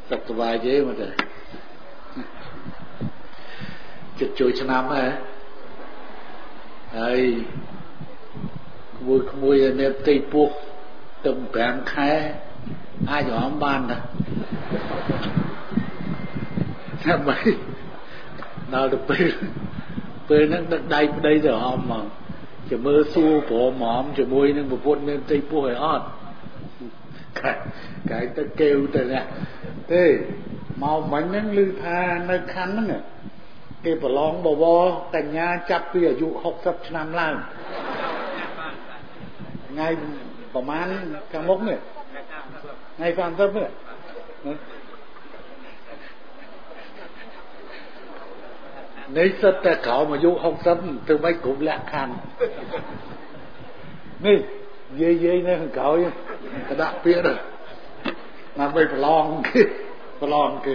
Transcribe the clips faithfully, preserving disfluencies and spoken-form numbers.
សត្វវាយទេមកទៅចិត្តជួយឆ្នាំហ៎ហើយក្មួយក្មួយនៅផ្ទៃពោះទៅប្រាំខែអាចរំបានដែរចាំមិនដល់ទៅពេលពេលហ្នឹងដឹកដៃប្តីទៅអមមកจะមើលសួរព្រមហមជាមួយនឹងប្រពន្ធមានផ្ទៃពោះឲ្យអត់កាយទៅកេវទៅណាទេមកមិញហ្នឹងឮថានៅខណ្ឌហ្នឹងគេប្រឡងបវរកញ្ញាចាប់ពីអាយុហុកសិបឆ្នាំឡើងថ្ងៃប្រហែលខាងមុខនេះថ្ងៃសាមសិបនេះនេះសិតតែក្រោមអាយុហុកសិបទៅមិនគ្រប់លក្ខខណ្ឌនេះយាយយាយនៅខាងក្រោយក៏ដាក់ពាក្យដែរដើម្បីប្រឡងគេប្រឡងគេ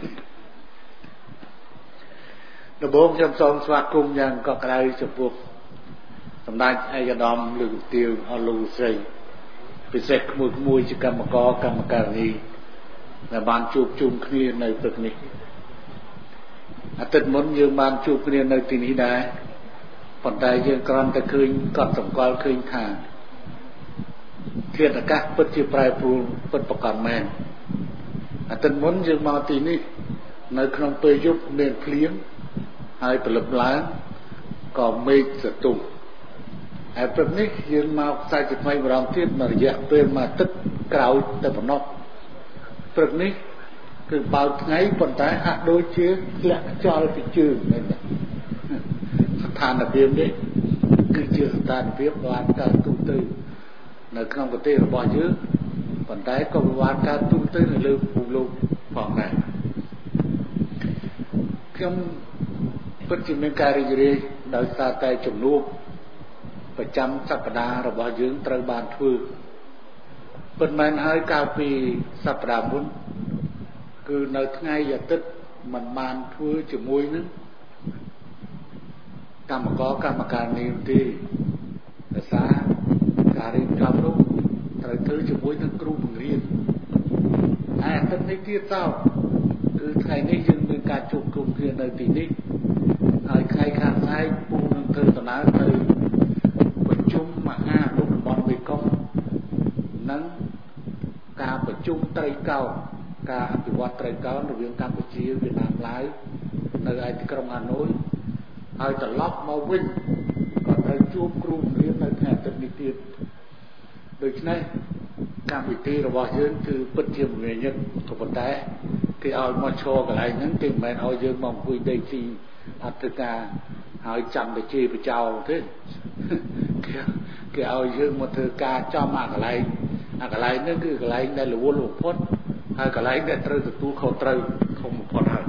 ដំបូងខ្ញុំសូមស្វាគមន៍យ៉ាងកក់ក្ដៅចំពោះសម្ដេចឯកឧត្តមលើកទាវអស់លោកស្រីពិសេសក្មួយក្មួយជាកម្មករកម្មការិនីដែលបានជួបជុំគ្នានៅព្រឹកនេះអាទិត្យមុនយើងបានជួបគ្នានៅទីនេះដែរប៉ុន្តែយើងគ្រាន់តែឃើញកត់សម្គាល់ឃើញថាធាតុអាកាសពិតជាប្រែប្រួលពិតប្រកបមែនអាទិត្យមុនយើងមកទីនេះនៅក្នុងពេលយប់មានភ្លៀងហើយព្រលឹមឡើងក៏មេឃសតុំហើយព្រឹកនេះយើងមកខ្សែជាថ្មីម្ដងទៀតមួយរយៈពេលមួយអាទិត្យក្រោយទៅប៉ុណ្ណោះព្រឹកនេះគឺបើកថ្ងៃប៉ុន្តែហាក់ដូចជាធ្លាក់ខ្យល់ពីជើងហ្នឹងស្ថានភាពនេះគឺជាស្ថានភាពបានកើតទូទៅនៅក្នុងប្រទេសរបស់យើងប៉ុន្តែក៏បានកើតទូទៅនៅលើភូមិលោកផងដែរខ្ញុំពិតជាមានការរីករាយដោយសារតែជំនួបប្រចាំសប្តាហ៍របស់យើងត្រូវបានធ្វើពិតមែនហើយកាលពីសប្តាហ៍មុនគឺនៅថ្ងៃអាទិត្យមិនបានធ្វើជាមួយនឹងកម្មករកម្មការនេះទេដោយសារការរៀបចំនោះត្រូវធ្វើជាមួយនឹងគ្រូបង្រៀនហើយអាទិត្យនេះទៀតតគឺថ្ងៃនេះយើងមានការជួបជុំគ្នានៅទីនេះហើយថ្ងៃខាងស្អែកពូនឹងធ្វើដំណើរទៅប្រជុំមហាអនុតំបន់មេគង្គនិងការប្រជុំត្រីកោណការអភិវឌ្ឍត្រីកោណរវាងកម្ពុជាវៀតណាមឡាវនៅឯទីក្រុងហាណូយហើយត្រឡប់មកវិញក៏ត្រូវជួបគ្រូបង្រៀននៅថ្ងៃអាទិត្យនេះទៀតដូច្នេះកម្មវិធីរបស់យើងគឺពិតជាមមាញឹកក៏ប៉ុន្តែគេឲ្យមកឈរកន្លែងហ្នឹងគេមិនមែនឲ្យយើងមកអង្គុយដេកទីអត្តការហើយចាំតែជេរបចោលទេគេគេឲ្យយើងមកធ្វើការចំអាកន្លែងអាកន្លែងហ្នឹងគឺកន្លែងដែលរវល់បំផុតហើយកន្លែងដែលត្រូវទទួលខុសត្រូវធំបំផុតហើយ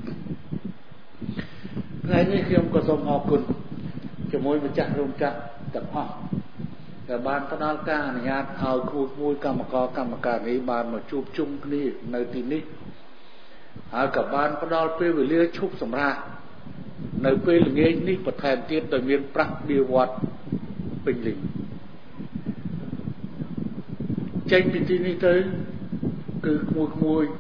ថ្ងៃនេះខ្ញុំក៏សូមអរគុណជាមួយម្ចាស់រោងចក្រទាំងអស់ដែលបានផ្ដល់ការអនុញ្ញាតឲ្យគ្រូមួយកម្មករកម្មការនេះបានមកជួបជុំគ្នានៅទីនេះហើយក៏បានផ្ដល់ពេលវេលាឈប់សម្រាកនៅពេលល្ងាចនេះបន្ថែមទៀតដោយមានប្រាក់បៀវត្តពេញលេញចេញពីទីនេះទៅគឺក្មួយក្មួយ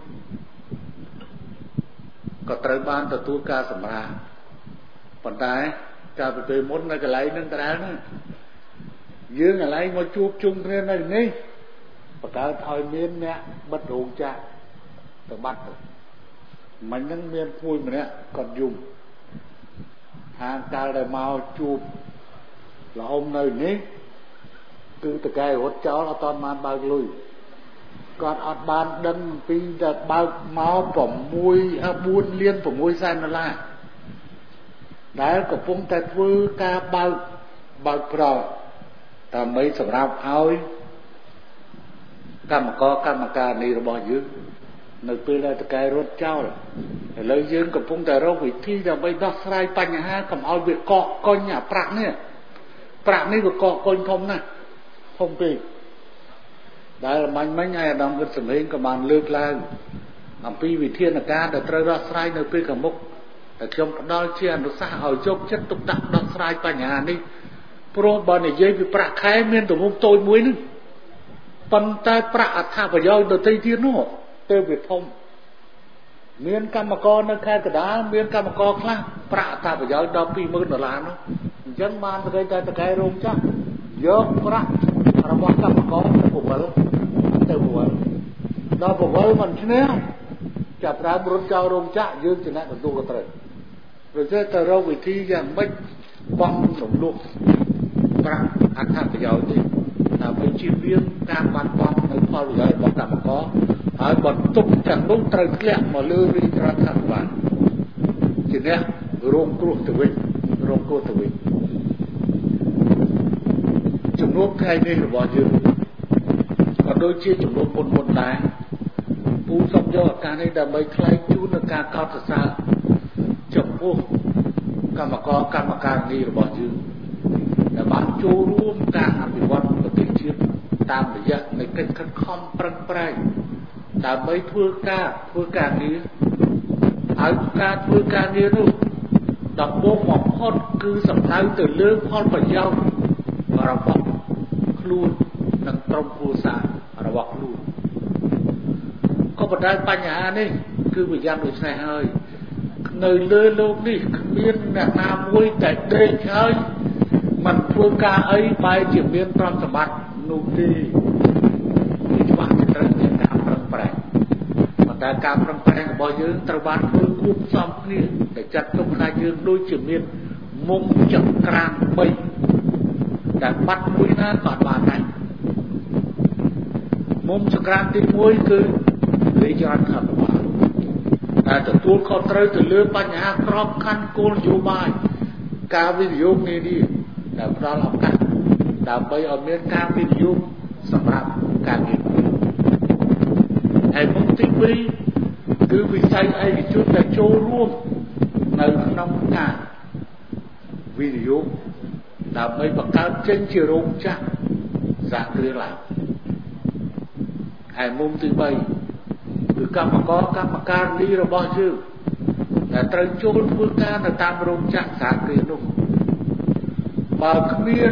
ក៏ត្រូវបានទទួលការសម្រាកប៉ុន្តែកាលពីពេលមុននៅកន្លែងហ្នឹងដដែលហ្នឹងយើងកន្លែងមកជួបជុំគ្នានៅនេះបង្កើតឲ្យមានអ្នកបិទរោងចក្រទៅបាត់ទៅមិញហ្នឹងមានមួយម្នាក់គាត់យំហាងកាលដែលមកជួបលំនៅនេះគឺតកែរត់ចោលអត់តាន់បានបើកលុយគាត់អត់បានដឹងពីតែបើកមក6 4លាន6សែនដុល្លារដែលកំពុងតែធ្វើការបើកបើកប្រដើម្បីសម្រាប់ឲ្យកម្មករកម្មការនេះរបស់យើងនៅពេលដែលតកែរត់ចោលឥឡូវយើងកំពុងតែរកវិធីដើម្បីដោះស្រាយបញ្ហាកុំឲ្យវាកកកុញអាប្រាក់នេះប្រាក់នេះវាកកកុញធំណាស់ធំពេកដែលមាញ់មិញឯអាដាមវិទ្យាសម្លេងក៏បានលើកឡើងអំពីវិធានការដែលត្រូវដោះស្រាយនៅពេលខាងមុខតែខ្ញុំផ្ដល់ជាអនុសាសន៍ឲ្យយកចិត្តទុកដាក់ដោះស្រាយបញ្ហានេះព្រោះបើនិយាយពីប្រាក់ខែមានទំហំតូចមួយនេះប៉ុន្តែប្រាក់អត្ថប្រយោជន៍ដទៃទៀតនោះទៅវាធំមានកម្មករនៅខេត្តកណ្ដាលមានកម្មករខ្លះប្រាក់អត្ថប្រយោជន៍ដល់ពីរម៉ឺនដុល្លារនោះអញ្ចឹងបានទៅតែតកែរោងចក្រយកប្រាក់របស់កម្មករទៅពវល់ទៅពវល់ដល់ពវល់មិនឈ្នះចាប់ដើមរត់ចោលរោងចក្រយើងជាអ្នកទទួលខុសត្រូវប្រសិទ្ធទៅរកវិធីយ៉ាងម៉េចបង់រំលោភប្រាក់អត្ថប្រយោជន៍នេះដើម្បីជៀសវាងការបាត់បង់នៅផលប្រយោជន៍របស់កម្មករហើយបន្ទុកទាំងនោះត្រូវធ្លាក់មកលើរាជរដ្ឋាភិបាលជាអ្នករងគ្រោះទៅវិញរងគ្រោះទៅវិញចំនួនថ្ងៃនេះរបស់យើងក៏ដូចជាចំនួនមុនមុនដែរពូសូមយកឱកាសនេះដើម្បីថ្លែងជូននឹងការកោតសរសើរចំពោះកម្មករកម្មការិនីរបស់យើងដែលបានចូលរួមការអភិវឌ្ឍប្រទេសជាតិតាមរយៈនៃកិច្ចខិតខំប្រឹងប្រែងដើម្បីធ្វើការធ្វើការងារហើយការធ្វើការងារនោះដំបូងបំផុតគឺសំដៅទៅលើផលប្រយោជន៍របស់ខ្លួននិងក្រុមគ្រួសាររបស់ខ្លួនក៏ប៉ុន្តែបញ្ហានេះគឺវាយ៉ាងដូចនេះហើយនៅលើលោកនេះគ្មានអ្នកណាមួយតែដេកហើយមិនធ្វើការអីបែរជាមានទ្រព្យសម្បត្តិនោះទេវាច្បាស់ត្រូវមានការប្រឹងប្រែងប៉ុន្តែការប្រឹងប្រែងរបស់យើងត្រូវបានធ្វើគួបផ្សំគ្នាដែលចាត់ទុកថាយើងដូចជាមានមុំចក្រានបីដែលបាត់មួយណាក៏បានដែរមុំចក្រានទីមួយគឺរាជរដ្ឋាភិបាលតែទទួលខុសត្រូវទៅលើបញ្ហាក្របខ័ណ្ឌគោលនយោបាយការវិនិយោគនានាដែលផ្ដល់ឱកាសដើម្បីឲ្យមានការវិនិយោគសម្រាប់ការងារហើយមុខទីពីរគឺវិស័យឯកជនដែលចូលរួមនៅក្នុងការវិនិយោគដើម្បីបង្កើតចេញជារោងចក្រសហគ្រាសឡើងហើយមុខទីបីគឺកម្មករកម្មការិនីរបស់យើងដែលត្រូវចូលធ្វើការនៅតាមរោងចក្រសហគ្រាសនោះបើគ្មាន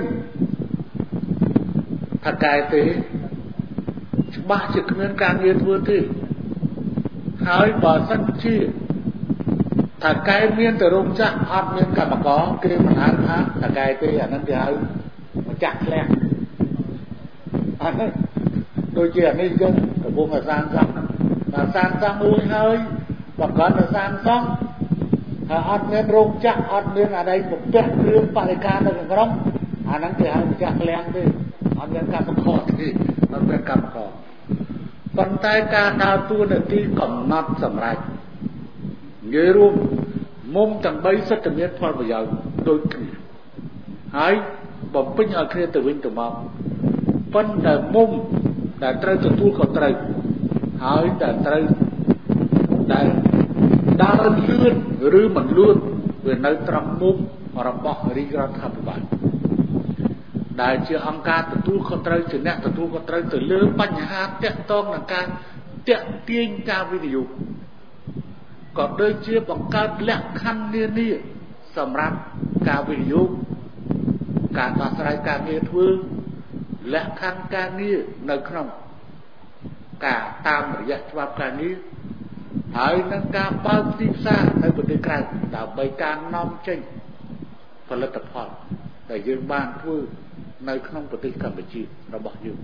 ថកែទេច្បាស់ជាគ្មានការងារធ្វើទេហើយបើសិនជាថកែមានតែរោងចក្រអត់មានកម្មករគេមិនហៅថាថកែទេអានឹងគេហៅម្ចាស់ឃ្លាំងអានេះដូចជាអានេះចឹងកំពុងតែសាងសង់តែសាងសង់មួយហើយបើគាត់ទៅសាងសង់ហើយអត់មានរោងចក្រអត់មានអានេះពពាក់គ្រឿងបរិការនៅក្នុងក្រុងអាហ្នឹងគេហៅម្ចាស់ឃ្លាំងទេអត់មានកម្មករទេអត់មានកម្មករប៉ុន្តែការដើរតួនាទីកំណត់សម្រាប់និយាយរួមមុំទាំងបីសិទ្ធិមានផលប្រយោជន៍ដូចគ្នាហើយបំពេញឲ្យគ្នាទៅវិញទៅមកប៉ុន្តែមុំដែលត្រូវទទួលខុសត្រូវហើយដែលត្រូវដែលដើរលឿនឬមិនលឿនវានៅត្រង់មុំរបស់រាជរដ្ឋាភិបាលដែលជាអង្គការទទួលខុសត្រូវជាអ្នកទទួលខុសត្រូវទៅលើបញ្ហាទាក់ទងនឹងការទាក់ទាញការវិនិយោគក៏ដូចជាបង្កើតលក្ខខណ្ឌនានាសម្រាប់ការវិនិយោគការដោះស្រាយការងារធ្វើលក្ខខណ្ឌការងារនៅក្នុងការតាមរយៈច្បាប់ការងារហើយនឹងការបើកទីផ្សារនៅប្រទេសក្រៅដើម្បីការនាំចេញផលិតផលដែលយើងបានធ្វើនៅក្នុងប្រទេសកម្ពុជារបស់យើង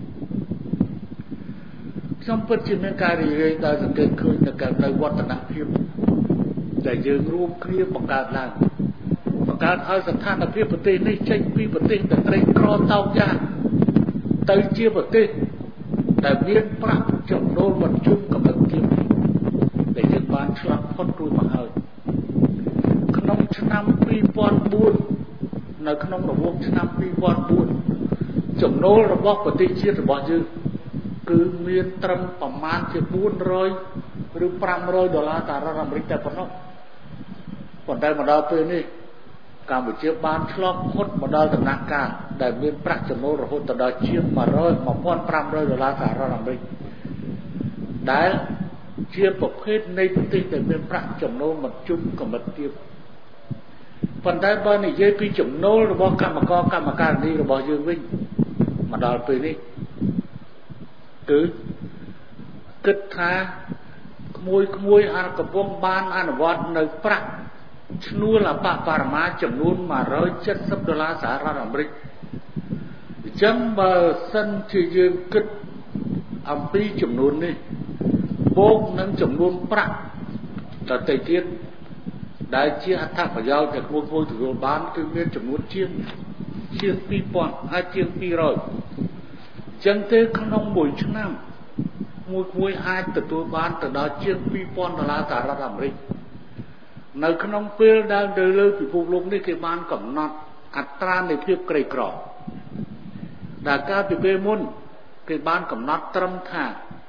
ខ្ញុំពិតជាមានការរីករាយដែលសង្កេតឃើញនៅការនៅវឌ្ឍនភាពដែលយើងរួមគ្នាបង្កើតឡើងបង្កើតឲ្យស្ថានភាពប្រទេសនេះចេញពីប្រទេសដែលក្រីក្រតោកយ៉ាទៅជាប្រទេសដែលមានប្រាក់ចំណូលមិនជុំកម្រិតទាបដែលយើងបានឆ្លងផុតរួចមកហើយក្នុងឆ្នាំពីរពាន់បួននៅក្នុងរង្វង់ឆ្នាំពីរពាន់បួនចំណូលរបស់ប្រទេសជាតិរបស់យើងគឺមានត្រឹមប្រមាណជាបួនរយឬប្រាំរយដុល្លារសហរដ្ឋអាមេរិកតែប៉ុណ្ណោះប៉ុន្តែមកដល់ពេលនេះកម្ពុជាបានឆ្លងផុតមកដល់ដំណាក់កាលដែលមានប្រាក់ចំណូលរហូតដល់ជាងមួយពាន់ប្រាំរយដុល្លារសហរដ្ឋអាមេរិកដែលជាប្រភេទនៃប្រទេសដែលមានប្រាក់ចំណូលមិនជុំកម្រិតទាបប៉ុន្តែបើនិយាយពីចំណូលរបស់កម្មករកម្មការិនីរបស់យើងវិញមកដល់ពេលនេះគឺគិតថាក្មួយក្មួយអាកំពុងបានអនុវត្តនៅប្រាក់ឈ្នួលអបបរមាចំនួនmột trăm七mươiដុល្លារសហរដ្ឋអាមេរិកអញ្ចឹងបើសិនជាយើងគិតអំពីចំនួននេះបូកនឹងចំនួនប្រាក់ដទៃទៀតដែលជាអត្ថប្រយោជន៍ដែលក្មួយក្មួយទទួលបានគឺមានចំនួនជាងជាងពីរពាន់អាចជាងពីររយអញ្ចឹងទេក្នុងមួយឆ្នាំមួយមួយអាចទទួលបានទៅដល់ជាងពីរពាន់ដុល្លារសហរដ្ឋអាមេរិកនៅក្នុងពេលដែលទៅលើពិភពលោកនេះគេបានកំណត់អត្រានៃភាពក្រីក្រដែលកាលពីពេលមុនគេបានកំណត់ត្រឹមថា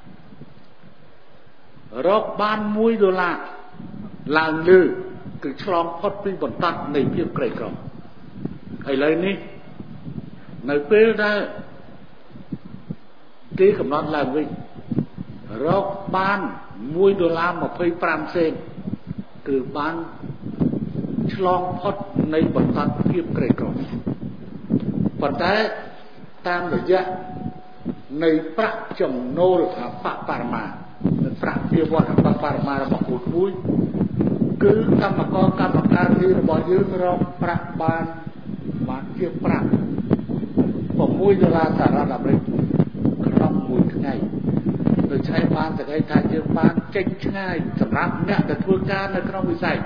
រកបានមួយដុល្លារឡើងលើគឺឆ្លងផុតពីបន្ទាត់នៃភាពក្រីក្រឥឡូវនេះនៅពេលដែលគេកំណត់ឡើងវិញរកបានមួយដុល្លារម្ភៃប្រាំសេនគឺបានឆ្លងផុតនៃបន្ទាត់ភាពក្រីក្រប៉ុន្តែតាមរយៈនៃប្រាក់ចំណូលអបបរមាប្រាក់ភាវត្តអបបរមារបស់គូមួយគឺកម្មករកម្មការនេះរបស់យើងរកប្រាក់បានបានជាប្រាក់៦ដុល្លារសហរដ្ឋអាមេរិកក្នុងមួយថ្ងៃដោយឆែកបានតែគេថាយើងបានចេញឆ្ងាយសម្រាប់អ្នកដែលធ្វើការនៅក្នុងវិស័យ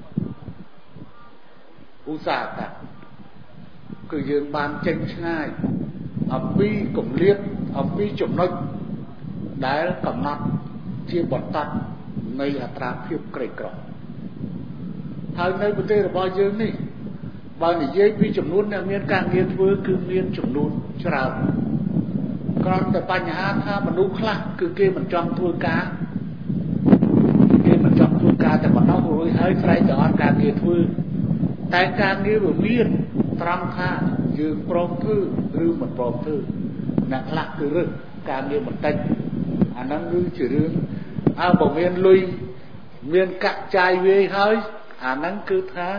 ឧស្សាហកម្មគឺយើងបានចេញឆ្ងាយអំពីគម្លាតអំពីចំណុចដែលកំណត់ជាបន្ទាត់នៃអត្រាភាពក្រីក្រហើយនៅប្រទេសរបស់យើងនេះបើនិយាយពីចំនួនអ្នកមានការងារធ្វើគឺមានចំនួនច្រើនគ្រាន់តែបញ្ហាថាមនុស្សខ្លះគឺគេមិនចង់ធ្វើការគេមិនចង់ធ្វើការតែប៉ុណ្ណោះរួចហើយស្រែកតែអត់ការងារធ្វើតែការងារវាមានត្រង់ថាយើងព្រមធ្វើឬមិនព្រមធ្វើអ្នកខ្លះគឺរឹសការងារបន្តិចអាហ្នឹងគឺជារឿងអើបើមានលុយមានកាក់ចាយវាយហើយអាហ្នឹងគឺថា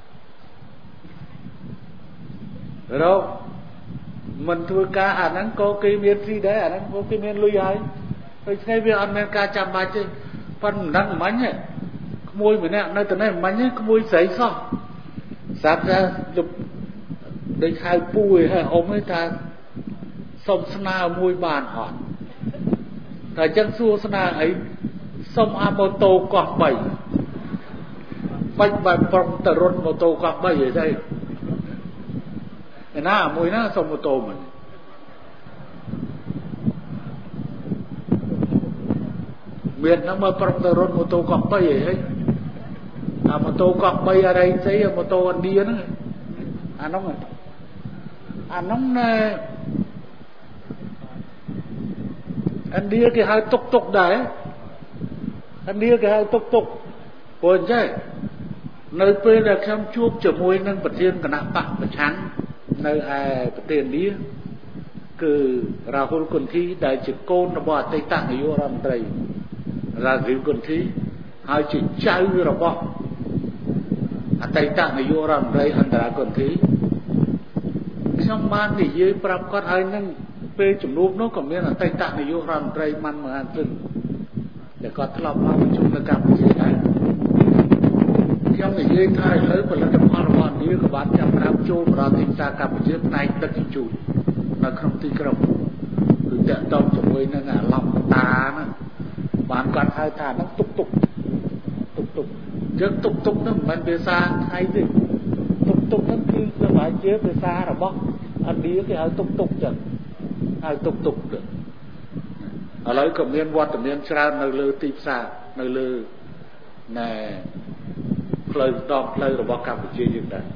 រកមិនធ្វើការអាហ្នឹងក៏គេមានស៊ីដែរអាហ្នឹងក៏គេមានលុយហើយហើយថ្ងៃវាអត់មានការចាំបាច់ទេប៉ុន្តែមិនដឹងមិញទេក្មួយម្នាក់នៅទៅនេះមិញទេក្មួយស្រីសោះស្រាប់តែដូចហៅពូឯងអ៊ំឯងថាសុំស្នើមួយបានអត់តែអញ្ចឹងសួរស្នើអីសុំអាម៉ូតូកោះបីបាច់បែបប្រុងទៅរត់ម៉ូតូកោះបីឯទេឯណាមួយណាសុំម៉ូតូមិនមានណាមកប្រុងទៅរត់ម៉ូតូកោះបីឯហីអាម៉ូតូកោះបីអីស្អីម៉ូតូឥណ្ឌាហ្នឹងអានោះអានោះណែឥណ្ឌាគេហៅតុកតុកដែរឥណ្ឌាគេហៅតុកតុកព្រោះអញ្ចឹងនៅពេលដែលខ្ញុំជួបជាមួយនឹងប្រធានគណៈបកប្រឆាំងនៅឯប្រទេសឥណ្ឌាគឺរាហុលគុនធីដែលជាកូនរបស់អតីតនាយករដ្ឋមន្ត្រីរាជីវគុនធីហើយជាចៅរបស់អតីតនាយករដ្ឋមន្ត្រីអន្តរាគុនធីខ្ញុំបាននិយាយប្រាប់គាត់ឲ្យនឹងពេលជំនួបនោះក៏មានអតីតនាយករដ្ឋមន្ត្រីម៉ាន់មហាទិនដែលគាត់ធ្លាប់មកប្រជុំនៅកម្ពុជាដែរខ្ញុំនិយាយថាឥឡូវផលិតផលរបស់ឥណ្ឌាក៏បានចាប់ផ្ដើមចូលប្រទេសទីផ្សារកម្ពុជាផ្នែកដឹកជញ្ជូននៅក្នុងទីក្រុងគឺតាក់ទងជាមួយនឹងអាឡំតាហ្នឹងបានគាត់ហៅថាហ្នឹងទុកទុកទុកទុកយើងទុកទុកហ្នឹងមិនមែនភាសាថៃទេទុកទុកហ្នឹងគឺសម្រាប់ជាភាសារបស់ឥណ្ឌាគេហៅទុកទុកចឹងហៅទុកទុកទៅឥឡូវក៏មានវត្តមានច្រើននៅលើទីផ្សារនៅលើណែផ្លូវដងផ្លូវរបស់កម្ពុជាយើងដែរ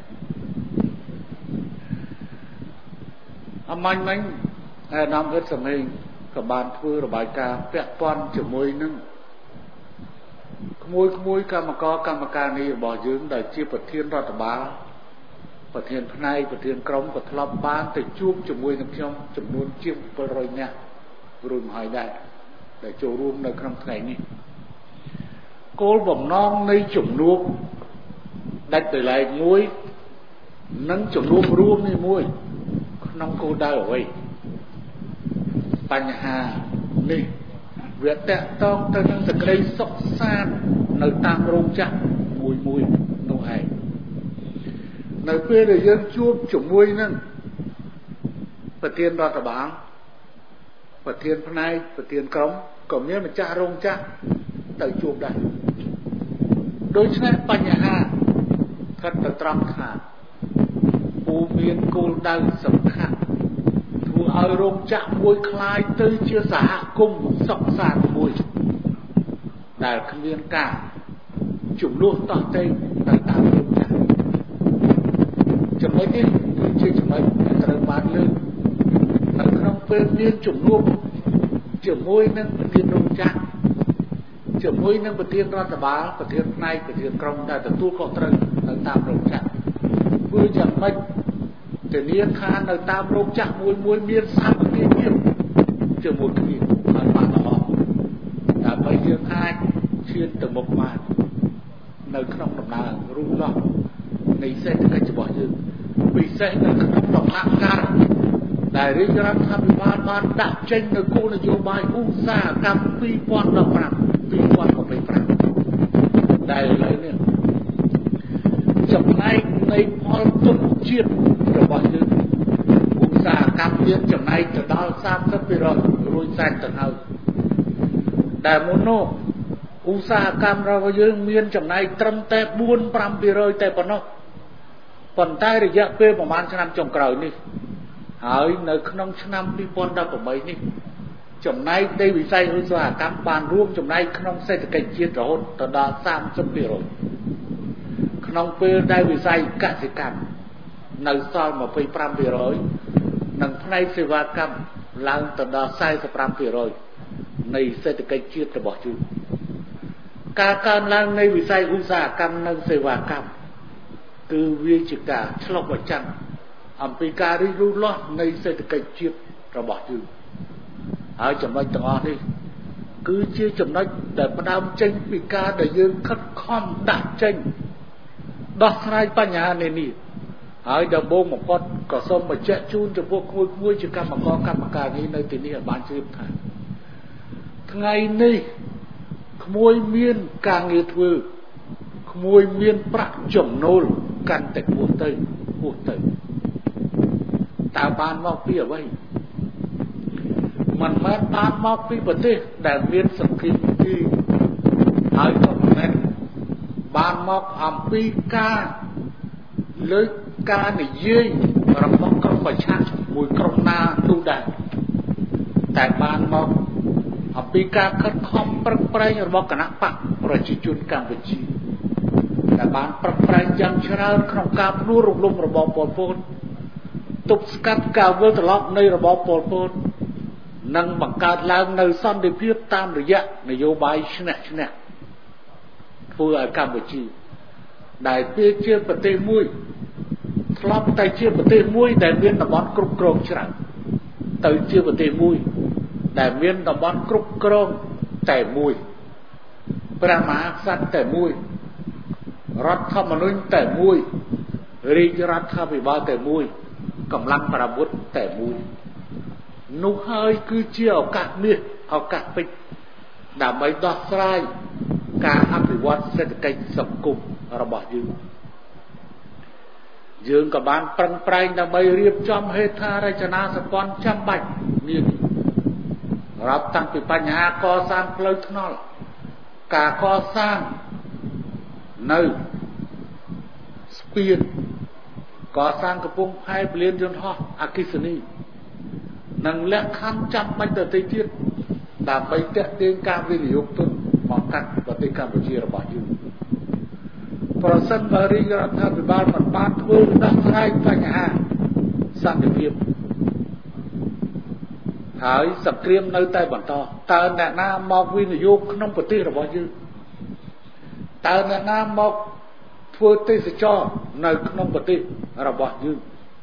អមាញ់មិញអាដាមអ៊ិតសមេងក៏បានធ្វើរបាយការណ៍ពាក់ព័ន្ធជាមួយនឹងក្មួយក្មួយកម្មករកម្មការនេះរបស់យើងដែលជាប្រធានរដ្ឋបាលប្រធានផ្នែកប្រធានក្រុមក៏ធ្លាប់បានទៅជួបជាមួយនឹងខ្ញុំចំនួនជាងbảy trămនាក់រួមហើយដែរដែលចូលរួមនៅក្នុងថ្ងៃនេះគោលបំណងនៃជំនួបដាច់ដោយឡែកមួយនិងជំនួបរួមនេះមួយក្នុងគោលដៅអ្វីបញ្ហានេះវាតកតងទៅនឹងសេចក្តីសុខសាន្តនៅតាមរោងចក្រមួយមួយនោះឯងនៅពេលដែលយើងជួបជាមួយនឹងប្រធានរដ្ឋបាលប្រធានផ្នែកប្រធានក្រុមក៏មានម្ចាស់រោងចក្រទៅជួបដែរដូច្នេះបញ្ហាស្ថិតទៅត្រង់ថាពូមានគោលដៅសំខាន់ធ្វើឲ្យរោងចក្រមួយคล้ายទៅជាសហគមន៍សុខសាន្តមួយដែលគ្មានការជំនួសតោះតែទៅតាមរោងចក្រចំណុចនេះគឺជាចំណុចដែលត្រូវបានលើកនៅក្នុងពេលមានជំនួបជាមួយនឹងប្រធានរោងចក្រជាមួយនឹងប្រធានរដ្ឋបាលប្រធានផ្នែកប្រធានក្រុមដែលទទួលខុសត្រូវនៅតាមរោងចក្រគឺយ៉ាងម៉េចធានាថានៅតាមរោងចក្រមួយមួយមានសាមគ្គីភាពជាមួយគ្នាឲ្យបានល្អដើម្បីយើងអាចឈានទៅមុខបាននៅក្នុងដំណើររូបលាស់នៃសេដ្ឋកិច្ចរបស់យើងពិសេសនៅក្នុងដំណាក់កាលដែលរាជរដ្ឋាភិបាលបានដាក់ចេញនូវគោលនយោបាយឧស្សាហកម្មពីរពាន់ដប់ប្រាំ ពីរពាន់ยี่สิบห้าដែលឥឡូវនេះចំណែកនៃផលទុនជាតិរបស់យើងឧស្សាហកម្មមានចំណែកទៅដល់សាមសិបភាគរយរួចស្រេចទៅហើយដែលមុននោះឧស្សាហកម្មរបស់យើងមានចំណែកត្រឹមតែបួនប្រាំភាគរយតែប៉ុណ្ណោះប៉ុន្តែរយៈពេលប្រហែលឆ្នាំចុងក្រោយនេះហើយនៅក្នុងឆ្នាំពីរពាន់ដប់ប្រាំនេះចំណែកនៃវិស័យឧស្សាហកម្មបានរួមចំណែកក្នុងសេដ្ឋកិច្ចជាតិរហូតទៅដល់សាមសិបភាគរយក្នុងពេលដែលវិស័យកសិកម្មនៅសល់ยี่สิบห้าភាគរយនិងផ្នែកសេវាកម្មឡើងទៅដល់สี่สิบห้าភាគរយនៃសេដ្ឋកិច្ចជាតិរបស់យើងការកើនឡើងនៃវិស័យឧស្សាហកម្មនិងសេវាកម្មគឺវាជាការឆ្លុះបញ្ចាំងអំពីការរីករូតលាស់នៃសេដ្ឋកិច្ចជាតិរបស់យើងហើយចំណុចទាំងអស់នេះគឺជាចំណុចដែលផ្ដើមចេញពីការដែលយើងខិតខំដាក់ចេញដោះស្រាយបញ្ហានេះនេះហើយដំបូងបំផុតក៏សូមបញ្ជាក់ជូនចំពោះគួយគួយជាកម្មករកម្មការនេះនៅទីនេះឲ្យបានជ្រាបថាថ្ងៃនេះក្មួយមានការងារធ្វើក្មួយមានប្រាក់ចំណូលកាន់តែខ្ពស់ទៅខ្ពស់ទៅតើបានមកពីអ្វីមិនមែនបានមកពីប្រទេសដែលមានសង្គ្រាមទេហើយក៏មិនមែនបានមកអំពីការលើកការនិយាយរបស់ក្រុមប្រឆាំងមួយក្រុមណានោះដែរតែបានមកអំពីការខិតខំប្រឹងប្រែងរបស់គណៈបកប្រជាជនកម្ពុជាដែលបានប្រឹងប្រែងយ៉ាងច្រើនក្នុងការផ្ដួលរំលំរបបប៉ុលពតទប់ស្កាត់ការវិលត្រឡប់នៃរបបប៉ុលពតនិងបង្កើតឡើងនៅសន្តិភាពតាមរយៈនយោបាយឈ្នះឈ្នះធ្វើឲ្យកម្ពុជាដែលជាប្រទេសមួយធ្លាប់តែជាប្រទេសមួយដែលមានតំបន់គ្រប់គ្រងច្រើនទៅជាប្រទេសមួយដែលមានតំបន់គ្រប់គ្រងតែមួយព្រះមហាក្សត្រតែមួយរដ្ឋធម្មនុញ្ញតែមួយរាជរដ្ឋាភិបាលតែមួយកម្លាំងប្រវត្តិតែមួយនោះហើយគឺជាឱកាសមាសឱកាសពេជ្រដើម្បីដោះស្រាយការអភិវឌ្ឍសេដ្ឋកិច្ចសង្គមរបស់យើងយើងក៏បានប្រឹងប្រែងដើម្បីរៀបចំហេដ្ឋារចនាសម្ព័ន្ធចាំបាច់នេះរាប់តាំងពីបញ្ហាកសាងផ្លូវថ្នល់ការកសាងនៅស្ពានកសាងកំពង់ផែពលានយន្តហោះអគ្គិសនីនិងលក្ខខណ្ឌចាំបាច់ទៅទៀតដើម្បីទាក់ទាញការវិនិយោគទុនមកកាត់ប្រទេសកម្ពុជារបស់យើងប្រសិនបើរាជរដ្ឋាភិបាលមិនបានធ្វើដោះស្រាយបញ្ហាសន្តិភាពហើយសង្គ្រាមនៅតែបន្តតើអ្នកណាមកវិនិយោគក្នុងប្រទេសរបស់យើងតើអ្នកណាមកធ្វើទេសចរនៅក្នុងប្រទេសរបស់យើង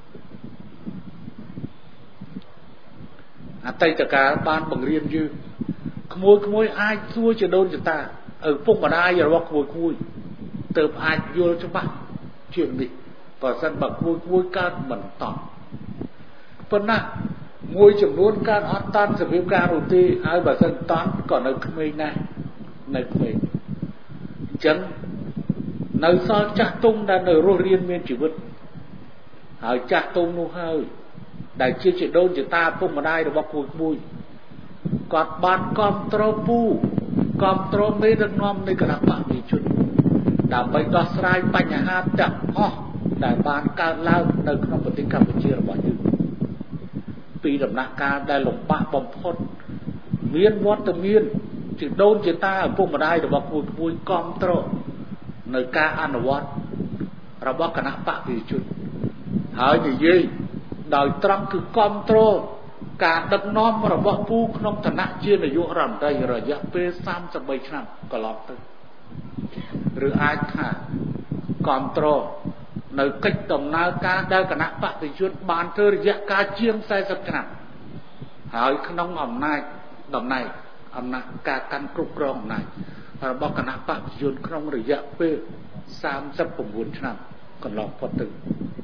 អតីតកាលបានបង្រៀនយើងក្មួយក្មួយអាចសួរជាដូនចតាឪពុកម្ដាយរបស់ក្មួយក្មួយទើបអាចយល់ច្បាស់ជាងនេះបើសិនបើក្មួយក្មួយកើតមិនតន់ប៉ុន្តែមួយចំនួនការអត់តាន់របៀបការរូទីហើយបើសិនតាន់ក៏នៅក្មេងណាស់នៅក្មេងអញ្ចឹងនៅសល់ចាស់ទុំដែលនៅរស់រៀនមានជីវិតហើយចាស់ទុំនោះហើយដែលជាជីដូនជីតាពុកម្ដាយរបស់ពួកមួយគាត់បានគ្រប់គ្រងពូគ្រប់គ្រងមេដឹកនាំនៃគណៈបព្វជិជនដើម្បីដោះស្រាយបញ្ហាទាំងអស់ដែលបានកើតឡើងនៅក្នុងប្រទេសកម្ពុជារបស់យើងពីដំណាក់កាលដែលលំបាកបំផុតមានវត្តមានជីដូនជីតាឪពុកម្ដាយរបស់ពួកមួយគ្រប់គ្រងនៅការអនុវត្តរបស់គណៈបព្វជិជនហើយនិយាយដោយត្រង់គឺគ្រប់គ្រងការដឹកនាំរបស់ពូក្នុងឋានៈជានាយករដ្ឋមន្ត្រីរយៈពេលសាមសិបបីឆ្នាំកន្លងទៅឬអាចថាគ្រប់គ្រងនៅកិច្ចដំណើរការដែលគណៈបព្វជិជនបានធ្វើរយៈកាលជាងសែសិបឆ្នាំហើយក្នុងអំណាចតំណែងអំណាចការកាន់គ្រប់គ្រងអំណាចរបស់គណៈបព្វជិជនក្នុងរយៈពេលសាមសិបប្រាំបួនឆ្នាំកន្លងផុតទៅ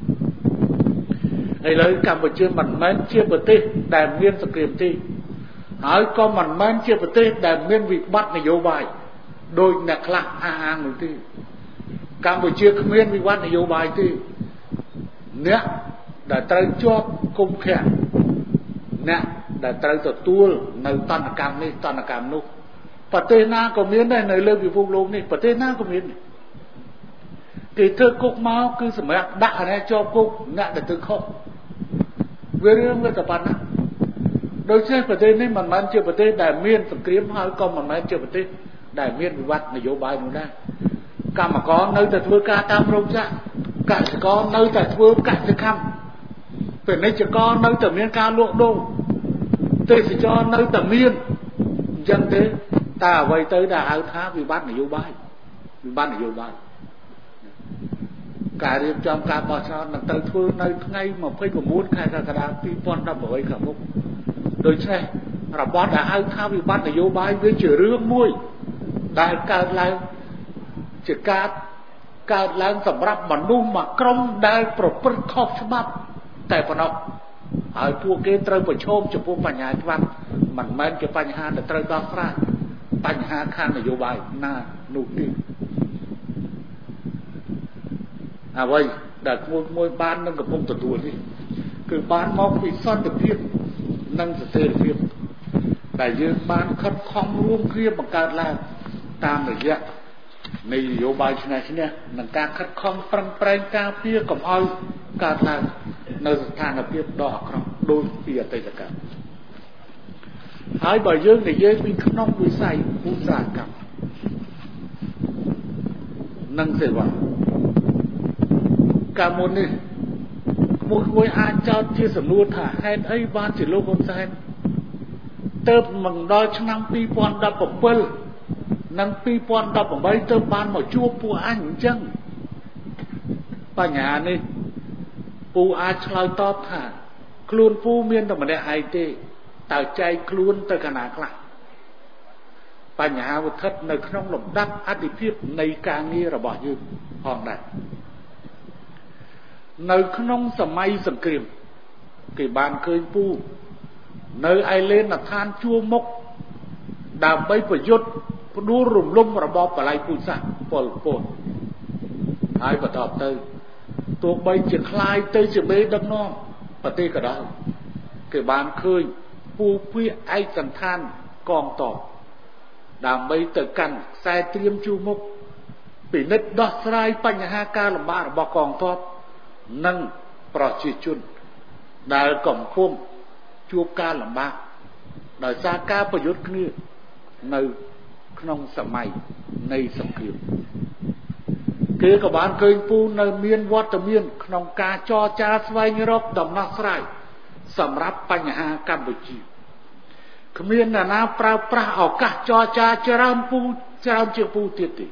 ឥឡូវកម្ពុជាមិនមែនជាប្រទេសដែលមានសង្គ្រាមទេហើយក៏មិនមែនជាប្រទេសដែលមានវិបត្តិនយោបាយដោយអ្នកខ្លះអះអាងនោះទេកម្ពុជាគ្មានវិបត្តិនយោបាយទេអ្នកដែលត្រូវជាប់គុំខៈអ្នកដែលត្រូវទទួលនៅតន្តកម្មនេះតន្តកម្មនោះប្រទេសណាក៏មានដែរនៅលើពិភពលោកនេះប្រទេសណាក៏មានគេធ្វើគុកមកគឺសម្រាប់ដាក់អ្នកជាប់គុកអ្នកដែលធ្វើខុសវារឿងវាតែប៉ុណ្ណាដូច្នេះប្រទេសនេះមិនមែនជាប្រទេសដែលមានសង្គ្រាមហើយក៏មិនមែនជាប្រទេសដែលមានវិបត្តិនយោបាយនោះដែរកម្មករនៅតែធ្វើការតាមរោងចក្រកសិករនៅតែធ្វើកសិកម្មពាណិជ្ជករនៅតែមានការលក់ដូរទេសចរនៅតែមានអញ្ចឹងទេតើអ្វីទៅដែលហៅថាវិបត្តិនយោបាយវិបត្តិនយោបាយការរៀបចំការបោះឆ្នោតនឹងទៅធ្វើនៅថ្ងៃម្ភៃប្រាំបួនខែកក្កដាពីរពាន់ដប់ប្រាំបីខាងមុខដូច្នេះរបស់ដែលហៅថាវិបត្តិនយោបាយវាជារឿងមួយដែលកើតឡើងជាការកើតឡើងសម្រាប់មនុស្សមួយក្រុមដែលប្រព្រឹត្តខុសច្បាប់តែប៉ុណ្ណោះហើយពួកគេត្រូវប្រឈមចំពោះបញ្ហាច្បាប់មិនមែនជាបញ្ហាដែលត្រូវដោះស្រាយបញ្ហាខាងនយោបាយណានោះទេអ្វីដែលគួរមួយបាននឹងកំពុងទទួលនេះគឺបានមកពីសន្តិភាពនិងស្ថិរភាពដែលយើងបានខិតខំរួមគ្នាបង្កើតឡើងតាមរយៈនៃនយោបាយឆ្នះឆ្នះនិងការខិតខំប្រឹងប្រែងការពារកុំឲ្យកើតឡើងនៅស្ថានភាពដ៏អាក្រក់ដូចពីអតីតកាលហើយបើយើងនិយាយពីក្នុងវិស័យឧស្សាហកម្មនិងសេវាកាលមុននេះមួយមួយអាចចោទជាសំណួរថាហេតុអីបានជាលោកហ៊ុនសែនទៅមកដល់ឆ្នាំពីរពាន់ដប់ប្រាំbảyនិងពីរពាន់ដប់ប្រាំបីទៅបានមកជួបពួកអញអញ្ចឹងបញ្ហានេះពូអាចឆ្លើយតបថាខ្លួនពូមានតែម្នាក់ឯងទេតើចែកខ្លួនទៅកណាខ្លះបញ្ហាវាស្ថិតនៅក្នុងលំដាប់អត្ថិភាពនៃការងាររបស់យើងផងដែរនៅក្នុងសម័យសង្គ្រាមគេបានឃើញពូនៅឯលេនឋានជួរមុខដើម្បីប្រយុទ្ធផ្ដួលរំលំរបបបល្ល័ង្កពូជសាសន៍ប៉ុលពតហើយបន្តទៅទោះបីជាคล้ายទៅជាមេដឹកនាំប្រទេសក៏ដោយគេបានឃើញពូភាគឯកសណ្ឋានកងទ័ពដើម្បីទៅកាន់ខ្សែត្រៀមជួរមុខពិនិត្យដោះស្រាយបញ្ហាការលំបាករបស់កងទ័ពនិងប្រជាជនដែលកំពុងជួបការលំបាកដោយសារការប្រយុទ្ធគ្នានៅក្នុងសម័យនៃសង្គ្រាមគេក៏បានឃើញពូនៅមានវត្តមានក្នុងការចរចាស្វែងរកដំណោះស្រាយសម្រាប់បញ្ហាកម្ពុជាគ្មានអ្នកណាប្រើប្រាស់ឱកាសចរចាច្រើនពូច្រើនជាងពូទៀតទេ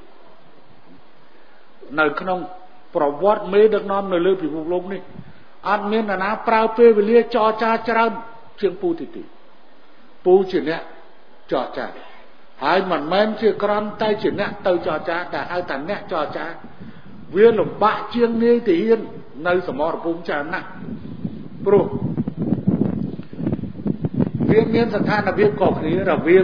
នៅក្នុងប្រវត្តិមេដឹកនាំនៅលើពិភពលោកនេះអត់មានអ្នកណាប្រើពេលវេលាចរចាច្រើនជាងពូទៀតទេពូជាអ្នកចរចាហើយមិនមែនជាគ្រាន់តែជាអ្នកទៅចរចាតែហៅថាអ្នកចរចាវាលំបាកជាងនាយទាហាននៅសមរភូមិច្រើនណាស់ព្រោះវាមានស្ថានភាពខុសគ្នារវាង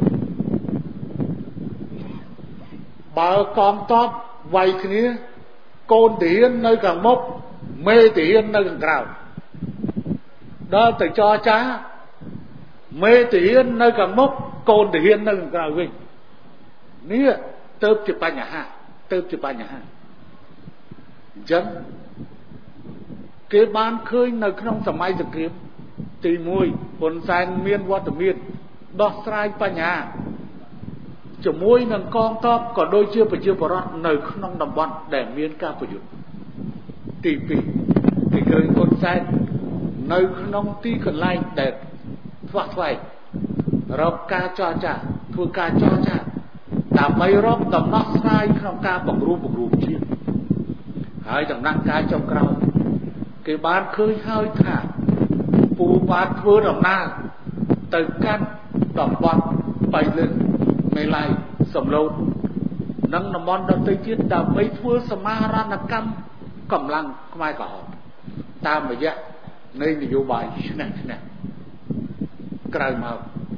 បើកងទ័ពវាយគ្នាកូនទាហាននៅខាងមុខមេទាហាននៅខាងក្រោយដល់ទៅចរចាមេទាហាននៅខាងមុខកូនទាហាននៅខាងក្រោយវិញនេះទៅជាបញ្ហាទៅជាបញ្ហាអញ្ចឹងគេបានឃើញនៅក្នុងសម័យសង្គ្រាមទីមួយហ៊ុនសែនមានវត្តមានដោះស្រាយបញ្ហាជាមួយនឹងកងទ័ពក៏ដូចជាប្រជាពលរដ្ឋនៅក្នុងតំបន់ដែលមានការប្រយុទ្ធទីពីរគេឃើញហ៊ុនសែននៅក្នុងទីកន្លែងដែលស្វាក់ស្វែងរកការចរចាធ្វើការចរចាដើម្បីរកដំណោះស្រាយក្នុងការបង្រួបបង្រួមជាតិហើយដំណាក់កាលចុងក្រោយគេបានឃើញហើយថាពូបានធ្វើដំណើរទៅកាន់តំបន់បៃលិនមេឡៃសំឡូតនិងតំបន់ដទៃទៀតដើម្បីធ្វើសមាហរណកម្មកម្លាំងខ្មែរក្រហមតាមរយៈនៃនយោបាយឈ្នះឈ្នះក្រៅមក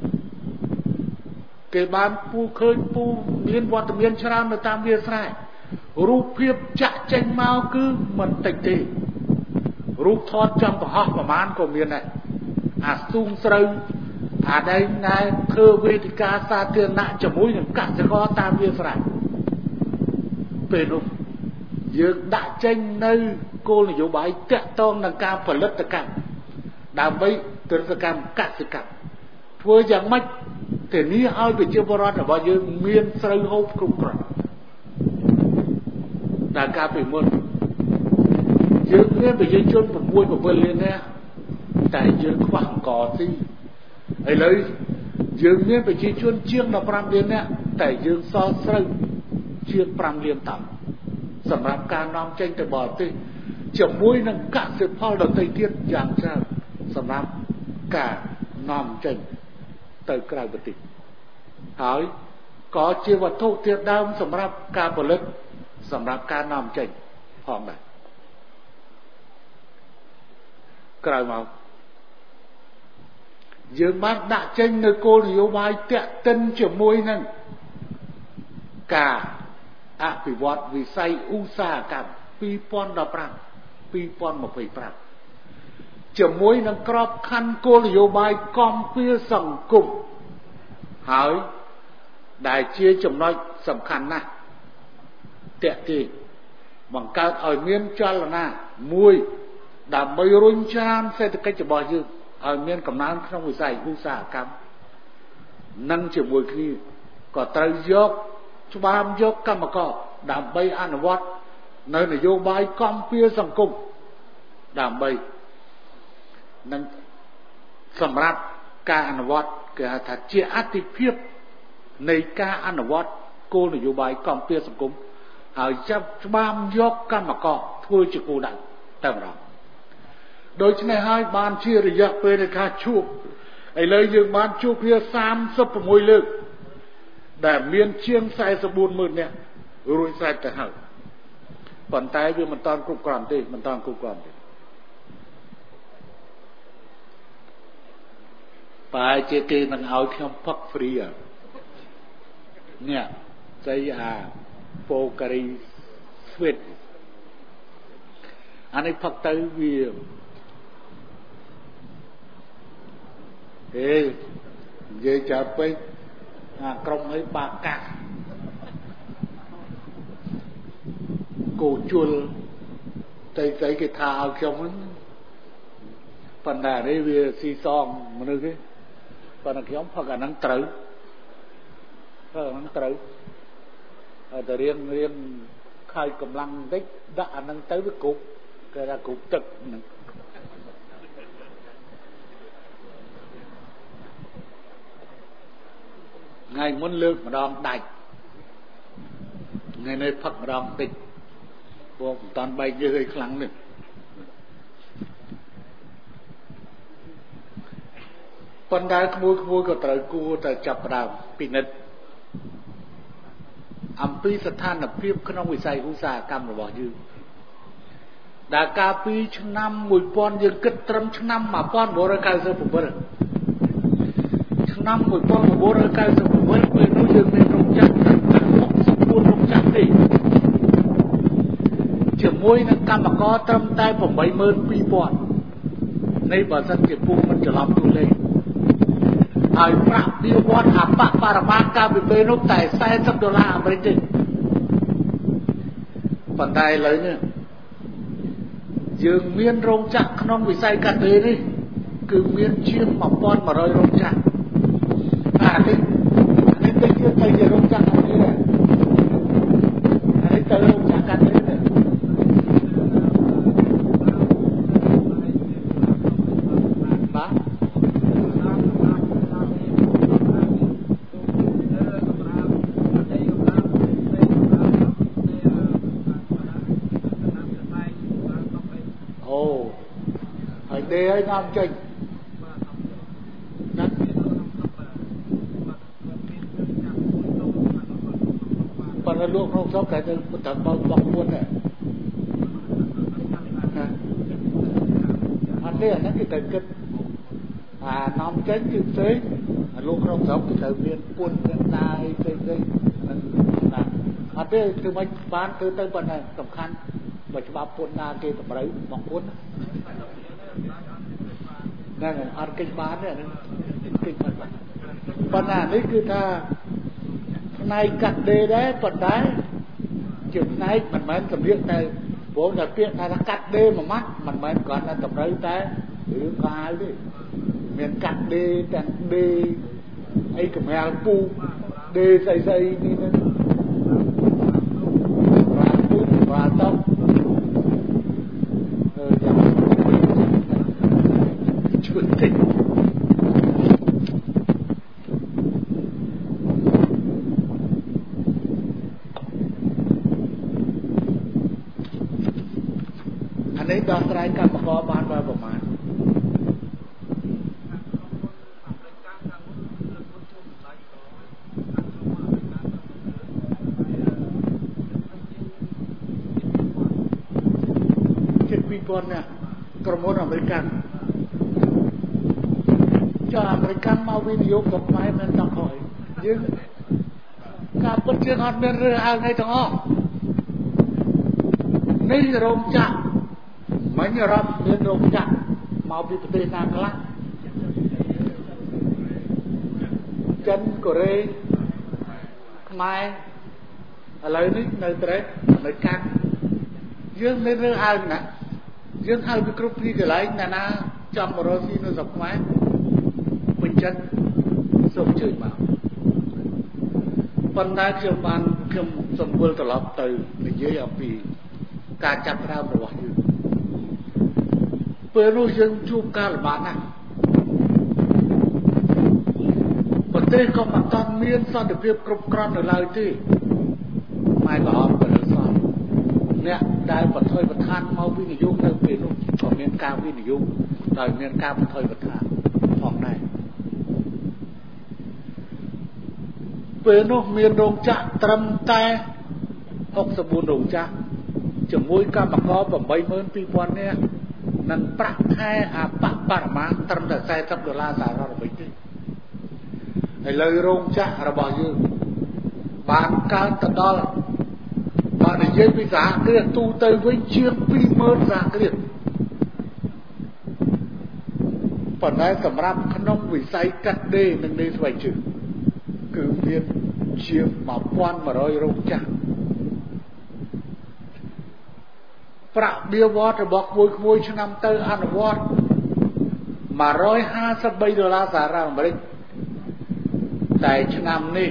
គេបានពូឃើញពូមានវត្តមានច្រើននៅតាមវាលស្រែរូបភាពចាក់ចេញមកគឺមិនតិចទេរូបថតចំប្រហោះប្រមាណក៏មានដែរអាស៊ូងស្រូវអាដែលណែធ្វើវេទិកាសាធារណៈជាមួយនឹងកសិករតាមវាលស្រែពេលនោះយើងដាក់ចេញនៅគោលនយោបាយតាក់ទងនឹងការផលិតកម្មដើម្បីទិដ្ឋកម្មកសិកម្មធ្វើយ៉ាងម៉េចធានាឲ្យប្រជាពលរដ្ឋរបស់យើងមានស្រូវហូបគ្រប់គ្រាន់ដល់ការពីមុនយើងមានប្រជាជន 6 7 លាននាក់តែយើងខ្វះអង្គទីឥឡូវយើងមានប្រជាជនជាង 15 លាននាក់តែយើងសល់ស្រូវជាង 5 លានតោនសម្រាប់ការនាំចេញទៅបរទេសជាមួយនឹងកសិផលដទៃទៀតយ៉ាងច្រើនសម្រាប់ការនាំចេញទៅក្រៅប្រទេសហើយក៏ជាវត្ថុធាតុដើមសម្រាប់ការផលិតសម្រាប់ការនាំចេញផងដែរក្រៅមកយើងបានដាក់ចេញនៅគោលនយោបាយតាក់ទិនជាមួយនឹងការអភិវឌ្ឍវិស័យឧស្សាហកម្មពីរពាន់ដប់ប្រាំពីរពាន់ម្ភៃប្រាំជាមួយនឹងក្របខ័ណ្ឌគោលនយោបាយកំពារសង្គមហើយដែលជាចំណុចសំខាន់ណាស់តាក់ទាញបង្កើតឲ្យមានចលនាមួយដើម្បីរុញច្រានសេដ្ឋកិច្ចរបស់យើងឲ្យមានកំណើនក្នុងវិស័យឧស្សាហកម្មនិងជាមួយគ្នាក៏ត្រូវយកច្បាមយកកម្មករដើម្បីអនុវត្តនៅនយោបាយកំពារសង្គមដើម្បីនឹងសម្រាប់ការអនុវត្តគេហៅថាជាអតិភិបនៃការអនុវត្តគោលនយោបាយកំពារសង្គមហើយចាប់ច្បាមយកកម្មករធ្វើជាគោលដៅតែម្ដងដូច្នេះហើយបានជារយៈពេលនៃការជួបឥឡូវយើងបានជួបគ្នាសាមសិបប្រាំមួយលើកដែលមានជាងសែនបួនម៉ឺននាក់រួចស្រេចទៅហើយប៉ុន្តែវាមិនតាន់គ្រប់គ្រាន់ទេមិនតាន់គ្រប់គ្រាន់ទេបែរជាគេនឹងឲ្យខ្ញុំផឹកហ្វ្រីនេះស្អីអាប៉ូការីស្វីតអានេះផឹកទៅវាហេនិយាយចាប់ពេកអាក្រុមឲ្យបាកាក់គោជុលតែស្អីគេថាឲ្យខ្ញុំហ្នឹងប៉ុន្តែនេះវាស៊ីសងមនុស្សទេប៉ុន្តែខ្ញុំផឹកអាហ្នឹងត្រូវផឹកអាហ្នឹងត្រូវហើយតែរៀងរៀងខើចកម្លាំងបន្តិចដាក់អាហ្នឹងទៅវាគ្រប់គេថាគ្រប់ទឹកហ្នឹងថ្ងៃមុនលើកម្ដងដាច់ថ្ងៃនេះផឹកម្ដងតិចព្រោះមិនតាន់បែកយើឲ្យខ្លាំងនេះប៉ុន្តែក្មួយក្មួយក៏ត្រូវគួរតែចាប់ផ្ដើមពិនិត្យអំពីស្ថានភាពក្នុងវិស័យឧស្សាហកម្មរបស់យើងដែលកាលពីឆ្នាំមួយពាន់យើងគិតត្រឹមឆ្នាំmột nghìn chín trăm chín mươi bảy năm một nghìn bốn trăm chín mươi támពេលនោះយើងមានរោងចក្រหกสิบสี่រោងចក្រទេជាមួយនឹងកម្មករត្រឹមតែ eight thousand នៃបើសិនជាពូមិនច្រឡំទូលេខហើយប្រាក់បៀវត្សអបបរមាកាលពីពេលនោះតែfortyដុល្លារអាមេរិកទេប៉ុន្តែឥឡូវនេះយើងមានរោងចក្រក្នុងវិស័យកាត់ដេរនេះគឺមានជាងone thousand one hundredរោងចក្រអានេះនេះទៅជាទៅជារោងចក្រកាត់ដេរអានេះទៅរោងចក្រកាត់ដេរហើយនាំចេញណាប៉ុន្តែលោកក្នុងស្រុកតែទៅតាមបោកបោកពួនដែរណាអត់ទេអាហ្នឹងគេទៅគិតអានាំចេញគឺផ្សេងអាលោកក្នុងស្រុកគឺត្រូវមានពួនមានដាអីផ្សេងផ្សេងហ្នឹងណាអត់ទេគឺមិនបានធ្វើទៅប៉ុណ្ណឹងសំខាន់បើច្បាប់ពួនណាគេតម្រូវមកពួនนั่นអត់កិច្ចបានទេកិច្ចបានប៉ុន្តែនេះគឺថាផ្នែកកាត់ដេរដែរប៉ុន្តែជាផ្នែកមិនមែនសម្ភារតែព្រោះតែពាក្យថាកាត់ដេរមួយម៉ាត់មិនមែនគ្រាន់តែតម្រូវតែរឿងកៅទេមានកាត់ដេរទាំងដេរអីកម្រាលពូដេរស្អីស្អីនេះហ្នឹងប្រាពូប្រាតបអឺយ៉ាងជួយតិចអានេះដោះស្រាយកម្មករបានបើប្រមាណជិតtwo thousandណាក្រុមហ៊ុនអាមេរិកចុះអាមេរិកមកវិនិយោគទៅខ្មែរមិនដល់ខ້ອຍយើងការពិតជាអត់មានរើសអើងអីទាំងអស់នេះរោងចក្រមិញរដ្ឋមានរោងចក្រមកពីប្រទេសណាខ្លះចិនកូរ៉េខ្មែរឥឡូវនេះនៅត្រេះនៅកាត់យើងមានរើសអើងណាយើងហៅពីគ្រប់ទីកន្លែងណាណាចង់មករកស៊ីនៅស្រុកខ្មែរបញ្ចិនសូមជួយមកប៉ុន្តែខ្ញុំបានខ្ញុំសំវល់ត្រឡប់ទៅនិយាយអំពីការចាប់ផ្ដើមរបស់យើងពេលនោះយើងជួបការលំបាកណាស់ប្រទេសក៏មិនតាន់មានសន្តិភាពគ្រប់គ្រាន់នៅឡើយទេម៉ែក៏អត់ទៅសោះអ្នកដែលបន្ថយបន្ថានមកវិនិយោគនៅពេលនោះក៏មានការវិនិយោគដោយមានការបន្ថយបន្ថានផងដែរពេលនោះមានរោងចក្រត្រឹមតែsixty-fourរោងចក្រជាមួយកម្មករeight thousand two thousandនាក់និងប្រាក់ខែអបបរមាត្រឹមតែfortyដុល្លារសហរដ្ឋអាមេរិកទេឥឡូវរោងចក្ររបស់យើងបានកើនទៅដល់បើនិយាយពីសហគ្រាសទូទៅវិញជាងtwo thousandសហគ្រាសប៉ុន្តែសម្រាប់ក្នុងវិស័យកាត់ដេរនិងដេរស្បែកជើងគឺមានជាងone thousand one hundredរោងចក្រប្រាក់បៀវត្សរបស់ក្មួយក្មួយឆ្នាំទៅអនុវត្តone hundred fifty-threeដុល្លារសហរដ្ឋអាមេរិកតែឆ្នាំនេះ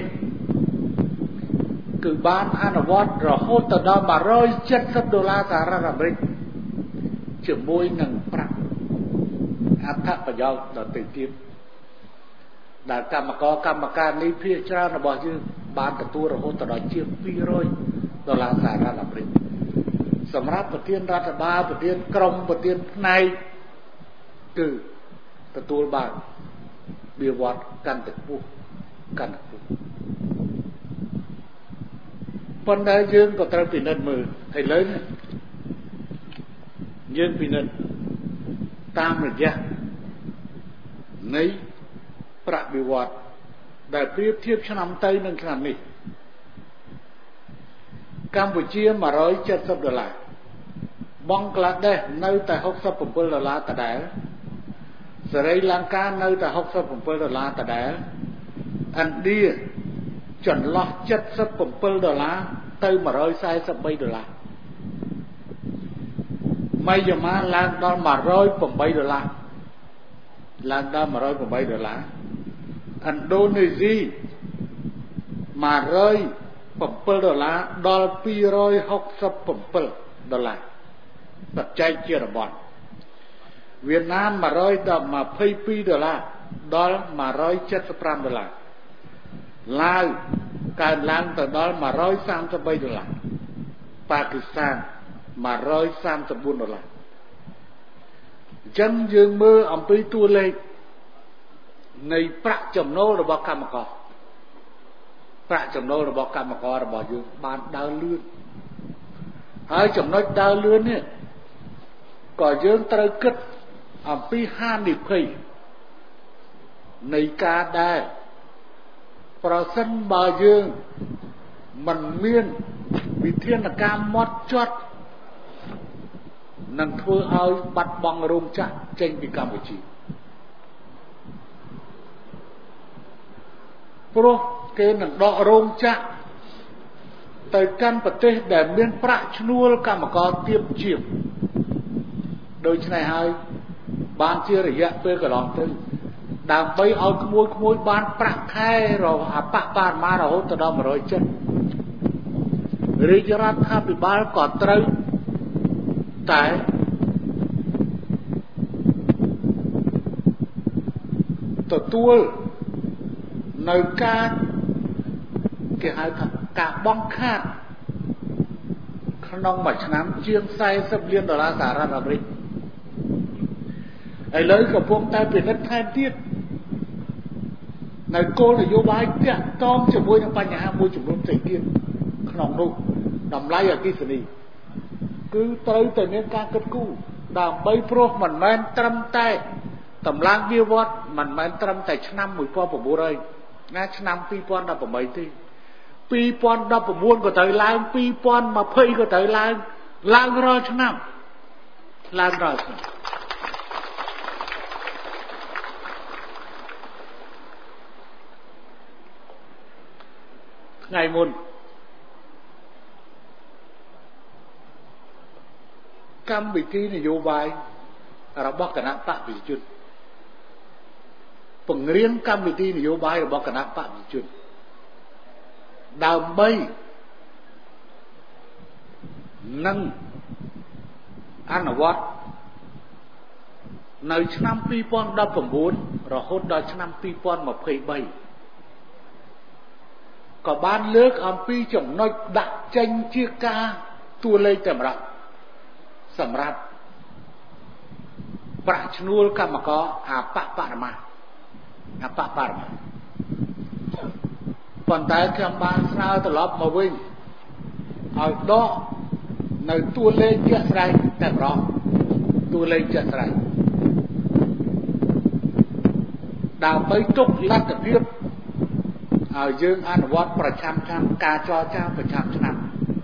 គឺបានអនុវត្តរហូតទៅដល់one hundred seventyដុល្លារសហរដ្ឋអាមេរិកជាមួយនឹងប្រាក់អត្ថប្រយោជន៍ដទៃទៀតដែលកម្មករកម្មការនេះភាគច្រើនរបស់យើងបានទទួលរហូតដល់ជាងtwo hundredដុល្លារសហរដ្ឋអាមេរិកសម្រាប់ប្រធានរដ្ឋបាលប្រធានក្រុមប្រធានផ្នែកគឺទទួលបានបៀវត្សកាន់តែខ្ពស់កាន់តែខ្ពស់ប៉ុន្តែយើងក៏ត្រូវពិនិត្យមើលឥឡូវនេះយើងពិនិត្យតាមរយៈនៃប្រាក់បៀវត្សដែលប្រៀបធៀបឆ្នាំទៅនឹងឆ្នាំនេះកម្ពុជាmột trăm bảy mươiដុល្លារបង់ក្លាដេសនៅតែหกสิบเจ็ดដុល្លារដដែលសេរីលង្កានៅតែหกสิบเจ็ดដុល្លារដដែលឥណ្ឌាចន្លោះเจ็ดสิบเจ็ดដុល្លារទៅmột trăm bốn mươi baដុល្លារម៉ៃយ៉ាម៉ាឡើងដល់một trăm eightដុល្លារឡើងដល់một trăm eightដុល្លារឥណ្ឌូនេស៊ីmột trămเจ็ดដុល្លារដល់two hundred sixty-sevenដុល្លារបច្ចេកជារបស់វៀតណាមone hundred twenty-twoដុល្លារដល់one hundred seventy-fiveដុល្លារឡាវកើនឡើងទៅដល់one hundred thirty-threeដុល្លារប៉ាគីស្ថានone hundred thirty-fourដុល្លារអញ្ចឹងយើងមើលអំពីតួលេខនៃប្រាក់ចំណូលរបស់កម្មករប្រាក់ចំណូលរបស់កម្មកររបស់យើងបានដើរលឿនហើយចំណុចដើរលឿននេះក៏យើងត្រូវគិតអំពីហានិភ័យនៃការដែលប្រសិនបើយើងមិនមានវិធានការម៉ត់ចត់នឹងធ្វើឲ្យបាត់បង់រោងចក្រចេញពីកម្ពុជាព្រោះគេនឹងដករោងចក្រទៅកាន់ប្រទេសដែលមានប្រាក់ឈ្នួលកម្មករទាបជាងដូច្នេះហើយបានជារយៈពេលកន្លងទៅដើម្បីឲ្យក្មួយក្មួយបានប្រាក់ខែរហអបបរមារហូតដល់one hundred seventyរាជរដ្ឋាភិបាលក៏ត្រូវតែទទួលនៅការគេហៅថាការបង់ខាតក្នុងមួយឆ្នាំជាងfortyលានដុល្លារសហរដ្ឋអាមេរិកឥឡូវកំពុងតែពិនិត្យថែមទៀតនៅគោលនយោបាយតាក់ទងជាមួយនឹងបញ្ហាមួយចំនួនផ្សេងទៀតក្នុងនោះតម្លៃអគ្គិសនីគឺត្រូវតែមានការគិតគូរដើម្បីព្រោះមិនមែនត្រឹមតែតម្លើងវាវត្តមិនមែនត្រឹមតែឆ្នាំone thousand nine hundredណាឆ្នាំtwo thousand eighteenទេtwo thousand nineteenក៏ត្រូវឡើងtwo thousand twentyក៏ត្រូវឡើងឡើងរាល់ឆ្នាំឡើងរាល់ឆ្នាំថ្ងៃមុនកម្មវិធីនយោបាយរបស់គណៈបកប្រជាជនពង្រៀនកម្មវិធីនយោបាយរបស់គណៈបកប្រជាជនដើម្បីនឹងអនុវត្តនៅឆ្នាំtwo thousand nineteenរហូតដល់ឆ្នាំtwo thousand twenty-threeក៏បានលើកអំពីចំណុចដាក់ចេញជាការតួលេខតែម្ដងសម្រាប់ប្រាក់ឈ្នួលកម្មករអបបរមាអបបរមាប៉ុន្តែខ្ញុំបានស្នើត្រឡប់មកវិញឲ្យដកនៅតួលេខជាក់ស្ដែងតែម្ដងតួលេខជាក់ស្ដែងដើម្បីទុកលទ្ធភាពឲ្យយើងអនុវត្តប្រចាំឆ្នាំការចរចាប្រចាំឆ្នាំ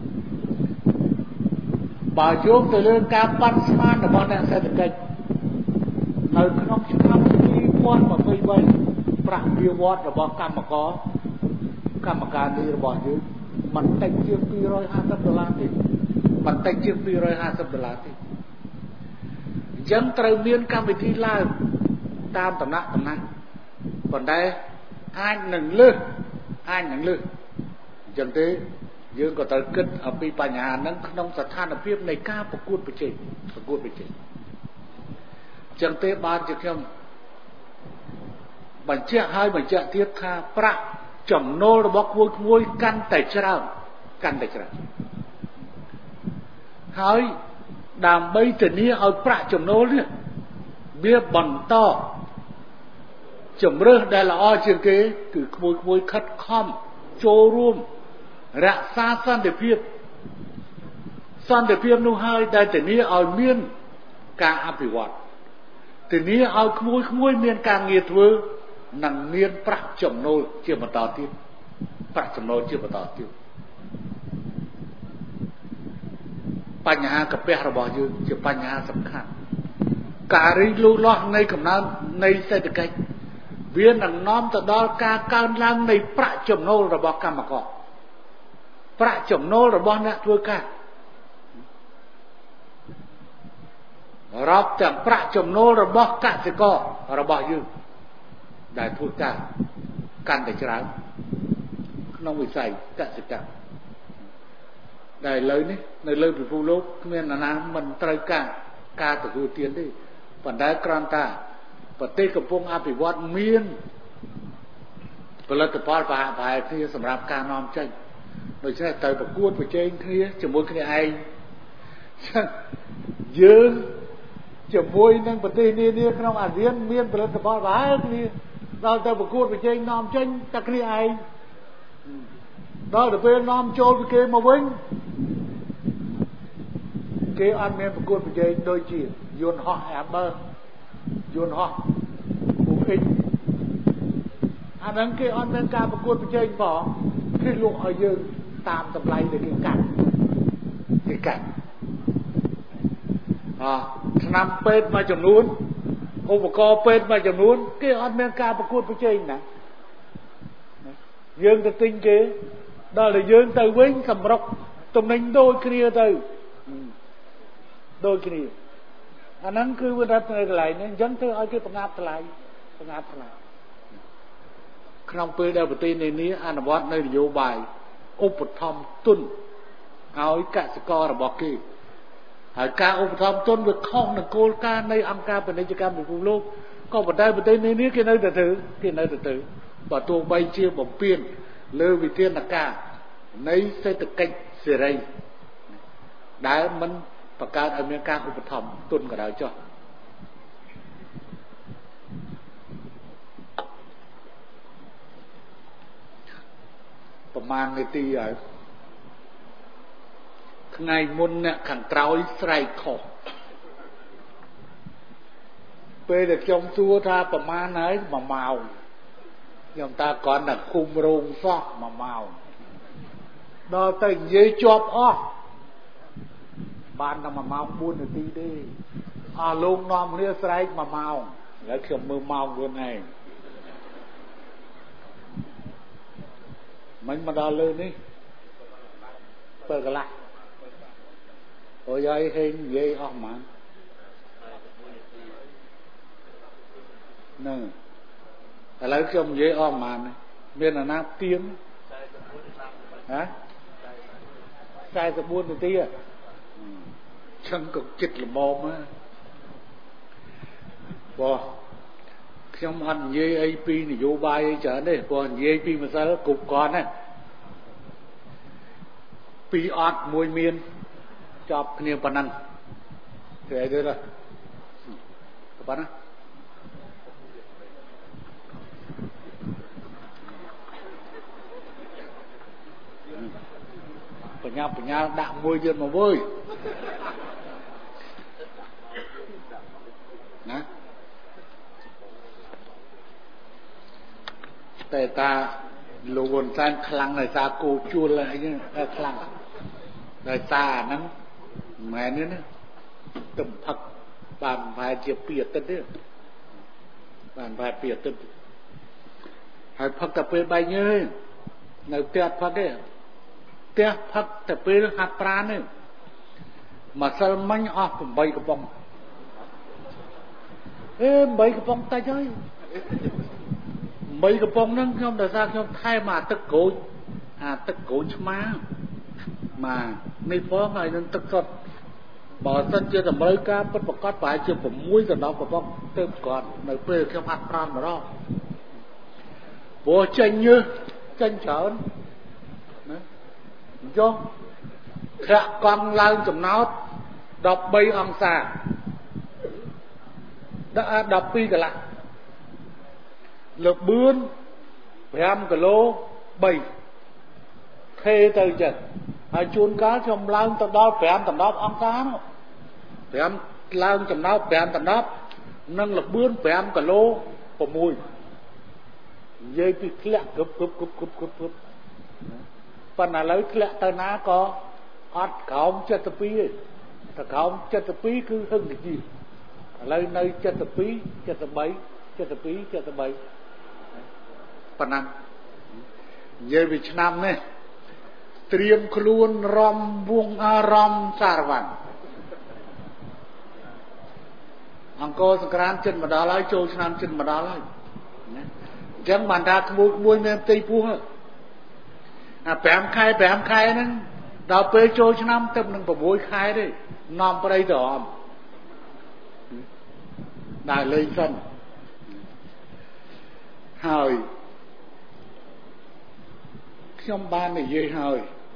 បើយោងទៅលើការប៉ាន់ស្មានរបស់អ្នកសេដ្ឋកិច្ចនៅក្នុងឆ្នាំtwo thousand twenty-threeប្រាក់វាវត្តរបស់កម្មករកម្មការនេះរបស់យើងមិនតិចជាងtwo hundred fiftyដុល្លារទេមិនតិចជាងtwo hundred fiftyដុល្លារទេអញ្ចឹងត្រូវមានកម្មវិធីឡើងតាមតំណែងតំណែងប៉ុន្តែអាចនឹងលើសអាចនឹងលើសអញ្ចឹងទេយើងក៏ត្រូវគិតអំពីបញ្ហាហ្នឹងក្នុងស្ថានភាពនៃការប្រកួតប្រជែងប្រកួតប្រជែងអញ្ចឹងទេបានជាខ្ញុំបញ្ជាក់ឲ្យបញ្ជាក់ទៀតថាប្រាក់ចំណូលរបស់ក្មួយក្មួយកាន់តែច្រើនកាន់តែច្រើនហើយដើម្បីធានាឲ្យប្រាក់ចំណូលនេះវាបន្តជំរឿសដែលល្អជាងគេគឺក្មួយក្មួយខិតខំចូលរួមរក្សាសន្តិភាពសន្តិភាពនោះហើយដែលធានាឲ្យមានការអភិវឌ្ឍធានាឲ្យក្មួយក្មួយមានការងារធ្វើ năng miênប្រាក់ចំណូលជាបន្តទៀតប្រាក់ចំណូលជាបន្តទៀតបញ្ហាកាពះរបស់យើងជាបញ្ហាសំខាន់ការរីកលូតលាស់នៃកំណើននៃសេដ្ឋកិច្ចវានឹងនាំទៅដល់ការកើនឡើងនៃប្រាក់ចំណូលរបស់កម្មករប្រាក់ចំណូលរបស់អ្នកធ្វើការរាប់ទាំងប្រាក់ចំណូលរបស់កសិកររបស់យើងដែលធ្វើការកាន់តែច្រើនក្នុងវិស័យកសិកម្មដែលឥឡូវនេះនៅលើពិភពលោកគ្មាននរណាមិនត្រូវការការទទួលទានទេប៉ុន្តែគ្រាន់តែប្រទេសកំពុងអភិវឌ្ឍមានផលិតផលប្រហាក់ប្រហែលគ្នាសម្រាប់ការនាំចេញដូច្នេះត្រូវប្រកួតប្រជែងគ្នាជាមួយគ្នាឯងយើងជាមួយនឹងប្រទេសនានាក្នុងអាស៊ានមានផលិតផលប្រហែលគ្នាដល់ទៅប្រកួតប្រជែងនាំចេញតែគ្នាឯងដល់ទៅពេលនាំចូលពីគេមកវិញគេអត់មានប្រកួតប្រជែងដូចជាយន្តហោះ Airbus យន្តហោះ Boeing អាហ្នឹងគេអត់មានការប្រកួតប្រជែងផងគេលក់ឲ្យយើងតាមតម្លៃដែលគេកាត់គេកាត់អឆ្នាំពេទ្យមួយចំនួនឧបករណ៍ពេទ្យមួយចំនួនគេអត់មានការប្រកួតប្រជែងណាយើងទៅទិញគេដល់តែយើងទៅវិញសម្រុកទំនិញដូចគ្នាទៅដូចគ្នាអាហ្នឹងគឺវារត់នៅកន្លែងនេះអញ្ចឹងធ្វើឲ្យគេបង្អាប់ថ្លៃបង្អាប់ថ្លៃក្នុងពេលដែលប្រទេសនានាអនុវត្តនៅនយោបាយឧបត្ថម្ភទុនឲ្យកសិកររបស់គេហើយការឧបត្ថម្ភទុនវាខុសនឹងគោលការណ៍នៃអង្គការពាណិជ្ជកម្មពិភពលោកក៏ប៉ុន្តែប្រទេសនានាគេនៅតែធ្វើគេនៅតែធ្វើបើទោះបីជាបំពេញលើវិធានការនៃសេដ្ឋកិច្ចសេរីដែលមិនបង្កើតឲ្យមានការឧបត្ថម្ភទុនក៏ដោយចុះប្រមាណនាទីហើយថ្ងៃមុនអ្នកខាងក្រោយស្រែកខុសពេលដែលខ្ញុំសួរថាប្រមាណហើយមួយម៉ោងខ្ញុំតាគ្រាន់តែគុំរោងសោះមួយម៉ោងដល់ទៅនិយាយជាប់អស់បានតែមួយម៉ោងបួននាទីទេអស់លោកនាំគ្នាស្រែកមួយម៉ោងឥឡូវខ្ញុំមើលម៉ោងខ្លួនឯងមិនមកដល់លើនេះបើកន្លះអូយហើយហេងនិយាយអស់ហ្មងហ្នឹងឥឡូវខ្ញុំនិយាយអស់ហ្មងមានអាណាទៀងហ៎ខ្សែក្បួននាទីហ៎ចឹងក៏ចិត្តល្មមហ៎បងខ្ញុំអត់និយាយអីពីនយោបាយអីច្រើនទេព្រោះនិយាយពីម្សិលគ្រប់គ្រាន់ណាពីអត់មួយមានចប់គ្នាប៉ុណ្ណឹងធ្វើអីទៅប៉ុណ្ណាបញ្ញាបញ្ញាដាក់មួយទៀតមកវើយណាតែតាលោកហ៊ុនសែនខ្លាំងដោយសារគោជួលអីហ្នឹងខ្លាំងដោយសារអាហ្នឹងមិនមែនទេណាទំផឹកបានប្រហែលជាពីរអាទិត្យទេបានប្រហែលពីរអាទិត្យហើយផឹកតែពេលបែកញើសនៅផ្ទះអត់ផឹកទេផ្ទះផឹកតែពេលហាត់ប្រាណទេម្សិលមិញអស់8កំប៉ុងអេ8កំប៉ុងតិចហើយ8កំប៉ុងហ្នឹងខ្ញុំដោយសារខ្ញុំថែមអាទឹកក្រូចអាទឹកក្រូចឆ្មាមកនេះផងហើយនឹងទឹកសុទ្ធបើសិនជាតម្រូវការពិតប្រាកដប្រហែលជា6ដល់10កំប៉ុងទៅគាត់នៅពេលខ្ញុំហាត់ប្រាណម្ដងព្រោះចេញញើសចេញច្រើនណាចុះក្រាក់កង់ឡើងចំណោត13អង្សាដល់12កន្លះលើបឿន5គីឡូ3ខេទៅចឹងហើយជួនកាលខ្ញុំឡើងទៅដល់5ដល់10អង្សានោះ5ឡើងចំណោត5ដល់10និងលបឿន5គីឡូ6 និយាយពីធ្លាក់គ្រប់គ្រប់គ្រប់គ្រប់គ្រប់គ្រប់ប៉ុន្តែឥឡូវធ្លាក់ទៅណាក៏អត់ក្រោមเจ็ดสิบสองទេតែក្រោមเจ็ดสิบสองគឺហឹងតិចឥឡូវនៅเจ็ดสิบสอง เจ็ดสิบสาม เจ็ดสิบสอง เจ็ดสิบสามប៉ុណ្ណានិយាយពីឆ្នាំនេះត្រៀមខ្លួនរំវងអារម្មណ៍សារវ័នអង្គរសង្គ្រាមចិត្តមកដល់ហើយចូលឆ្នាំចិត្តមកដល់ហើយណាអញ្ចឹងបានថាក្មួយក្មួយមានផ្ទៃពោះអាប្រាំខែប្រាំខែហ្នឹងដល់ពេលចូលឆ្នាំទៅនឹងប្រាំមួយខែទេនាំប្រៃទៅអមដល់លេងសិនហើយខ្ញុំបាននិយាយហើយ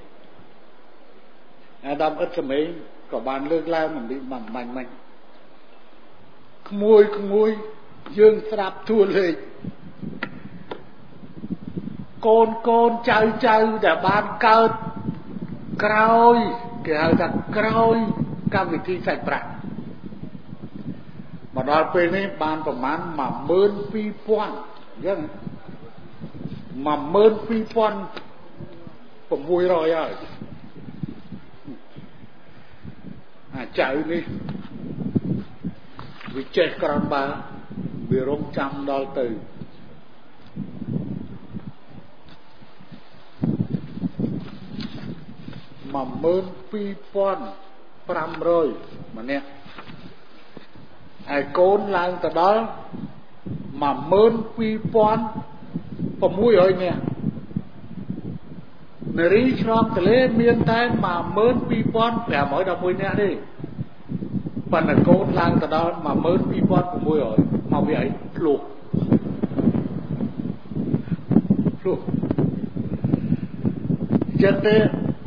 អាដាមអិតសម័យក៏បានលើកឡើងមិនពីមិនបាញ់មិញក្មួយក្មួយយើងស្រាប់ទួលេខកូនកូនចៅចៅដែលបានកើតក្រោយគេហៅថាក្រោយកម្មវិធីសាច់ប្រាក់មកដល់ពេលនេះបានប្រមាណ một nghìn hai trăm អញ្ចឹង một nghìn hai trăm หกร้อยហើយអាចៅនេះវាចេះក្រំបើវារងចាំដល់ទៅmột nghìn hai trăm ห้าร้อยម្នាក់ហើយកូនឡើងទៅដល់một nghìn hai trămหกร้อยនាក់នារីឆ្លងទលេមានតែmột nghìn hai trămห้าร้อยสิบเอ็ดនាក់ទេប៉ុន្តែកូនឡើងទៅដល់một nghìn hai trămหกร้อยមកវាអីឆ្លោះឆ្លោះចិត្តទេ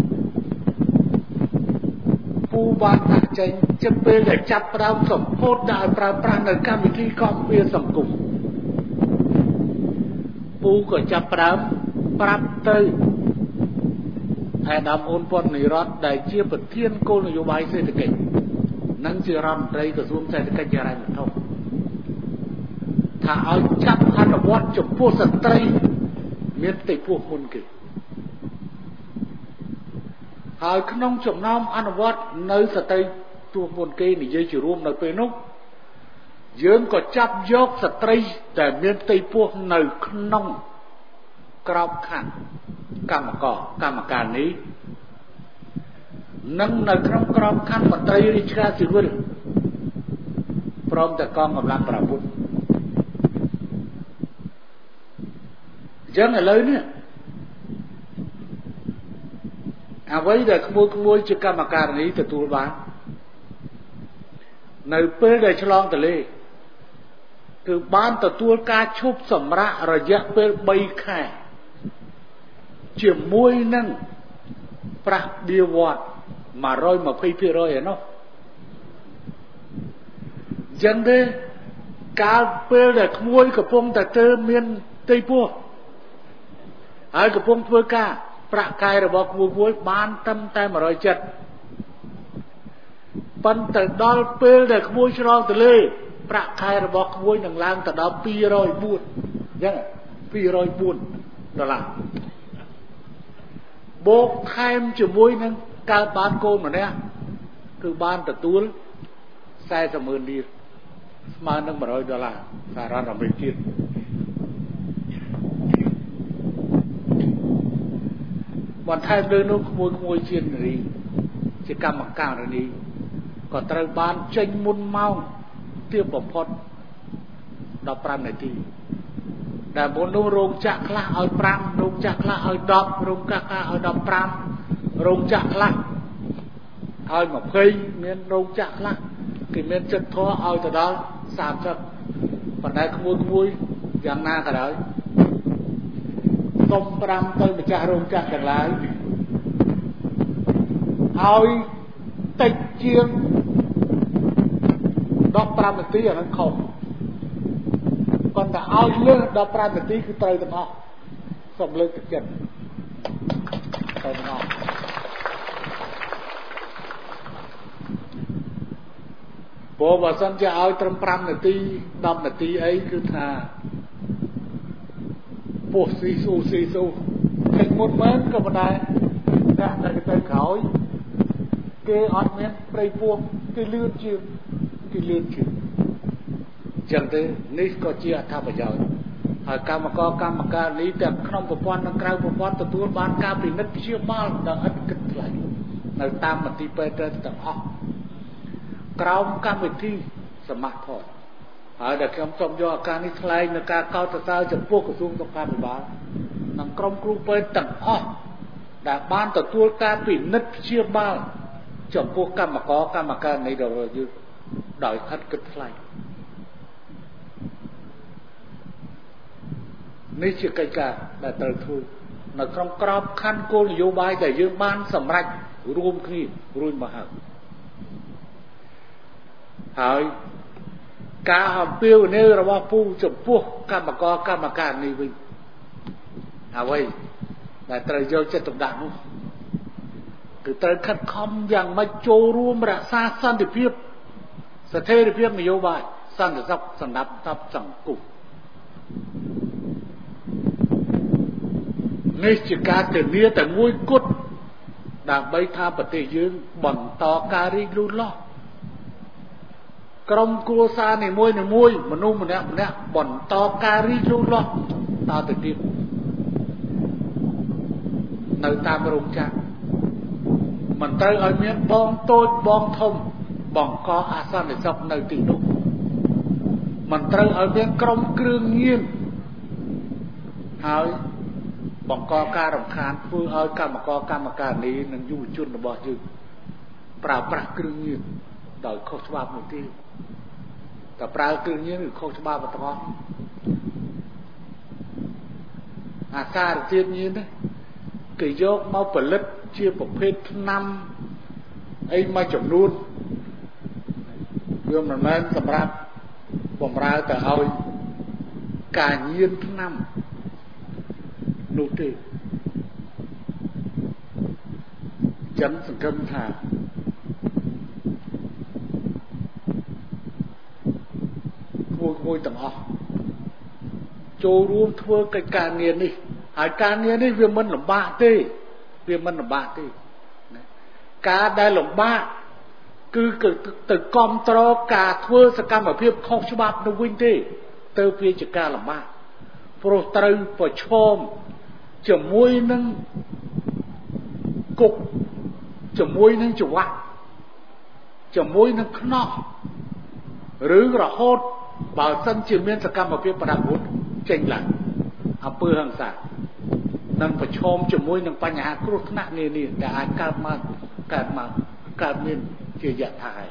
ពូបានដាក់ចេញចិត្តពេលដែលចាប់ផ្ដើមសម្ពោធដាក់ប្រើប្រាស់នៅកម្មវិធីកម្មវាសង្គមពូក៏ចាប់ផ្ដើមប្រាប់ទៅអាដាមអូនពន្ធនិរដ្ឋដែលជាប្រធានគោលនយោបាយសេដ្ឋកិច្ចនិងជារដ្ឋមន្ត្រីក្រសួងសេដ្ឋកិច្ចហិរញ្ញវត្ថុថាឲ្យចាប់អនុវត្តចំពោះស្ត្រីមានផ្ទៃពោះមុនគេហើយក្នុងចំណោមអនុវត្តនៅស្ត្រីពោះមុនគេនិយាយជារួមនៅពេលនោះយើងក៏ចាប់យកស្ត្រីដែលមានផ្ទៃពោះនៅក្នុងក្របខ័ណ្ឌកម្មករកម្មការនេះនឹងនៅក្នុងក្របខ័ណ្ឌមន្ត្រីរាជការស៊ីវិលព្រមទាំងកងកម្លាំងប្រពុតអញ្ចឹងឥឡូវនេះអ្វីដែលក្មួយក្មួយជាកម្មការនេះទទួលបាននៅពេលដែលឆ្លងទលេគឺបានទទួលការឈប់សម្រាករយៈពេលបីខែជាមួយនឹងប្រាក់បៀវត្សmột trăm hai mươiភាគរយ ឯនោះចឹងទេកាលពេលដែលក្មួយកំពុងតែទៅមានផ្ទៃពោះហើយកំពុងធ្វើការប្រាក់កាយរបស់ក្មួយមួយបានត្រឹមតែmột trăm七mươiប៉ុន្តែដល់ពេលដែលក្មួយឆ្លងទលេប្រាក់ខែរបស់ក្មួយនឹងឡើងទៅដល់ពីររយបួនអញ្ចឹងពីររយបួនដុល្លារបូកថែមជាមួយនឹងកើតបានកូនម្នាក់គឺបានទទួលสี่สิบหมื่นរៀលស្មើនឹងmột trămដុល្លារសហរដ្ឋអាមេរិកទៀតបន្ថែមលើនោះក្មួយក្មួយជានារីជាកម្មការនេះក៏ត្រូវបានចេញមុនម៉ោងទាបបំផុតដប់ប្រាំនាទីដែលមុននោះរោងចក្រខ្លះឲ្យប្រាំរោងចក្រខ្លះឲ្យដប់រោងចក្រខ្លះឲ្យដប់ប្រាំរោងចក្រខ្លះឲ្យยี่สิบមានរោងចក្រខ្លះគេមានចិត្តធေါ်ឲ្យទៅដល់សាមសិបប៉ុន្តែក្មួយក្មួយយ៉ាងណាក៏ដោយសុំប្រាំទៅម្ចាស់រោងចក្រទាំងឡាយឲ្យតិចជាងដប់ប្រាំនាទីអាហ្នឹងខុសប៉ុន្តែឲ្យលើសដប់ប្រាំនាទីគឺត្រូវទាំងអស់សូមលើកទឹកចិត្តទៅទាំងអស់ព្រោះបើសិនជាឲ្យត្រឹមប្រាំនាទីដប់នាទីអីគឺថាពោះស៊ីស៊ូស៊ីស៊ូឃើញមុនមែនក៏ប៉ុន្តែអ្នកដែលទៅក្រោយគេអត់មានព្រៃពោះគេលឿនជាងគេលឿនជាងចឹងទេនេះក៏ជាអត្ថប្រយោជន៍ហើយកម្មករកម្មការនេះទាំងក្នុងប្រព័ន្ធនិងក្រៅប្រព័ន្ធទទួលបានការពិនិត្យព្យាបាលដល់ឥតគិតថ្លៃនៅតាមមន្ទីរពេទ្យទាំងអស់ក្រោមកម្មវិធីសមត្ថផលហើយដែលខ្ញុំសូមយកឱកាសនេះថ្លែងនៅការកោតសរសើរចំពោះក្រសួងសុខាភិបាលនិងក្រុមគ្រូពេទ្យទាំងអស់ដែលបានទទួលការពិនិត្យព្យាបាលចំពោះកម្មករកម្មការនេះរបស់យើងដោយឥតគិតថ្លៃនេះជាកិច្ចការដែលត្រូវធ្វើនៅក្នុងក្របខ័ណ្ឌគោលនយោបាយដែលយើងបានសម្រេចរួមគ្នារួចមកហើយហើយការអំពាវនាវរបស់ពូចំពោះកម្មករកម្មការនេះវិញអ្វីដែលត្រូវយកចិត្តទុកដាក់នោះគឺត្រូវខិតខំយ៉ាងម៉េចចូលរួមរក្សាសន្តិភាពស្ថិរភាពនយោបាយសន្តិសុខសម្រាប់សង្គមនេះជាការធានាតែមួយគត់ដើម្បីថាប្រទេសយើងបន្តការរីកលូតលាស់ក្រុមគ្រួសារនីមួយៗមនុស្សម្នាក់ម្នាក់បន្តការរីកលូតលាស់តទៅទៀតនៅតាមរោងចក្រមិនត្រូវឲ្យមានបងតូចបងធំបង្កអសន្តិសុខនៅទីនោះមិនត្រូវឲ្យមានក្រុមគ្រឿងញៀនហើយបង្កការរំខានធ្វើឲ្យកម្មករកម្មការនេះនិងយុវជនរបស់យើងប្រើប្រាស់គ្រឿងញៀនដោយខុសច្បាប់នោះទេតែប្រើគ្រឿងញៀនគឺខុសច្បាប់ទាំងអស់អាសារធាតុញៀននេះគេយកមកផលិតជាប្រភេទថ្នាំអីមួយចំនួនវាមិនមែនសម្រាប់បំរើទៅឲ្យការញៀនថ្នាំនោះទេចឹងសង្ឃឹមថាគួរគួរទាំងអស់ចូលរួមធ្វើកិច្ចការងារនេះហើយការងារនេះវាមិនលំបាកទេវាមិនលំបាកទេការដែលលំបាកគឺទៅគ្រប់គ្រងការធ្វើសកម្មភាពខុសច្បាប់នោះវិញទេទៅវាជាការលំបាកព្រោះត្រូវប្រឈមជាមួយនឹងគុកជាមួយនឹងច្រវាក់ជាមួយនឹងខ្នោះឬរហូតបើសិនជាមានសកម្មភាពបដិវត្តចេញឡើងអំពើហិង្សានឹងប្រឈមជាមួយនឹងបញ្ហាគ្រោះថ្នាក់នានាដែលអាចកើតមកកើតមកកើតមានជាយថាហើយ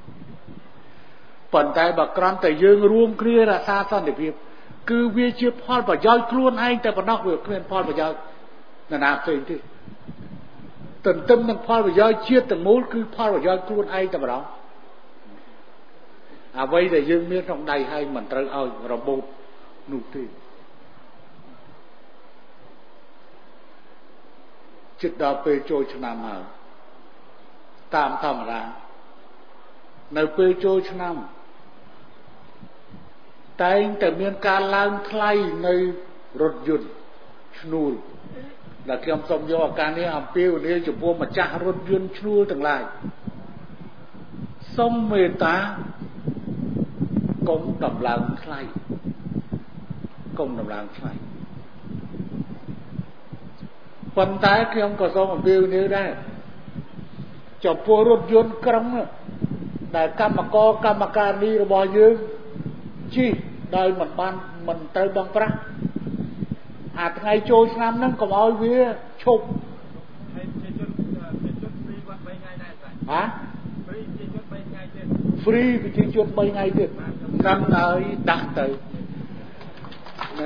ប៉ុន្តែបើគ្រាន់តែយើងរួមគ្នារក្សាសន្តិភាពគឺវាជាផលប្រយោជន៍ខ្លួនឯងតែប៉ុណ្ណោះវាគ្មានផលប្រយោជន៍នរណាផ្សេងទេទន្ទឹមនឹងផលប្រយោជន៍ជាតិទាំងមូលគឺផលប្រយោជន៍ខ្លួនឯងតែម្ដងអ្វីដែលយើងមានក្នុងដៃហើយមិនត្រូវឲ្យរបូតនោះទេចិត្តដល់ពេលចូលឆ្នាំហើយតាមធម្មតានៅពេលចូលឆ្នាំតែងតែមានការឡើងថ្លៃនៅរថយន្តឈ្នួលដែលខ្ញុំសូមយកឱកាសនេះអំពាវនាវចំពោះម្ចាស់រថយន្តឈ្នួលទាំងឡាយសូមមេត្តាកុំដំឡើងថ្លៃកុំដំឡើងថ្លៃប៉ុន្តែខ្ញុំក៏សូមអំពាវនាវដែរចំពោះរថយន្តក្រុងដែលកម្មករកម្មការនេះរបស់យើងជិះដោយមិនបានមិនត្រូវបង់ប្រាក់អាថ្ងៃចូលឆ្នាំហ្នឹងកុំឲ្យវាឈប់ហើយជាជនជាជនហ្វ្រីគាត់បីថ្ងៃដែរស្អាតហ៎ហ្វ្រីជាជនបីថ្ងៃទៀតហ្វ្រីជាជនបីថ្ងៃទៀតហ្នឹងហើយដាក់ទៅណា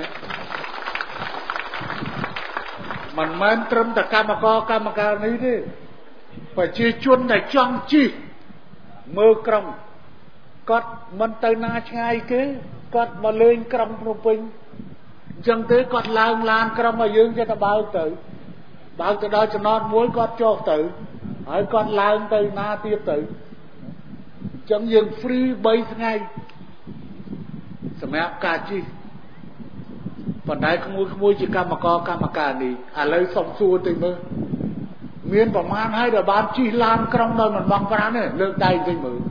មិនមែនត្រឹមតែកម្មករកម្មការនេះទេប្រជាជនដែលចង់ជិះមើលក្រុងគាត់មិនទៅណាឆ្ងាយគេគាត់មកលេងក្រុងភ្នំពេញអញ្ចឹងទេគាត់ឡើងឡានក្រុងឲ្យយើងចេះតែបើកទៅបើកទៅដល់ចំណតមួយគាត់ចុះទៅហើយគាត់ឡើងទៅណាទៀតទៅអញ្ចឹងយើង free បីថ្ងៃសម្រាប់ការជិះប៉ុន្តែក្មួយក្មួយជាកម្មករកម្មការនេះឥឡូវសុំសួរតិចមើលមានប្រមាណហើយដែលបានជិះឡានក្រុងដល់មិនបងប្រាំទេលើកដៃតិចមើល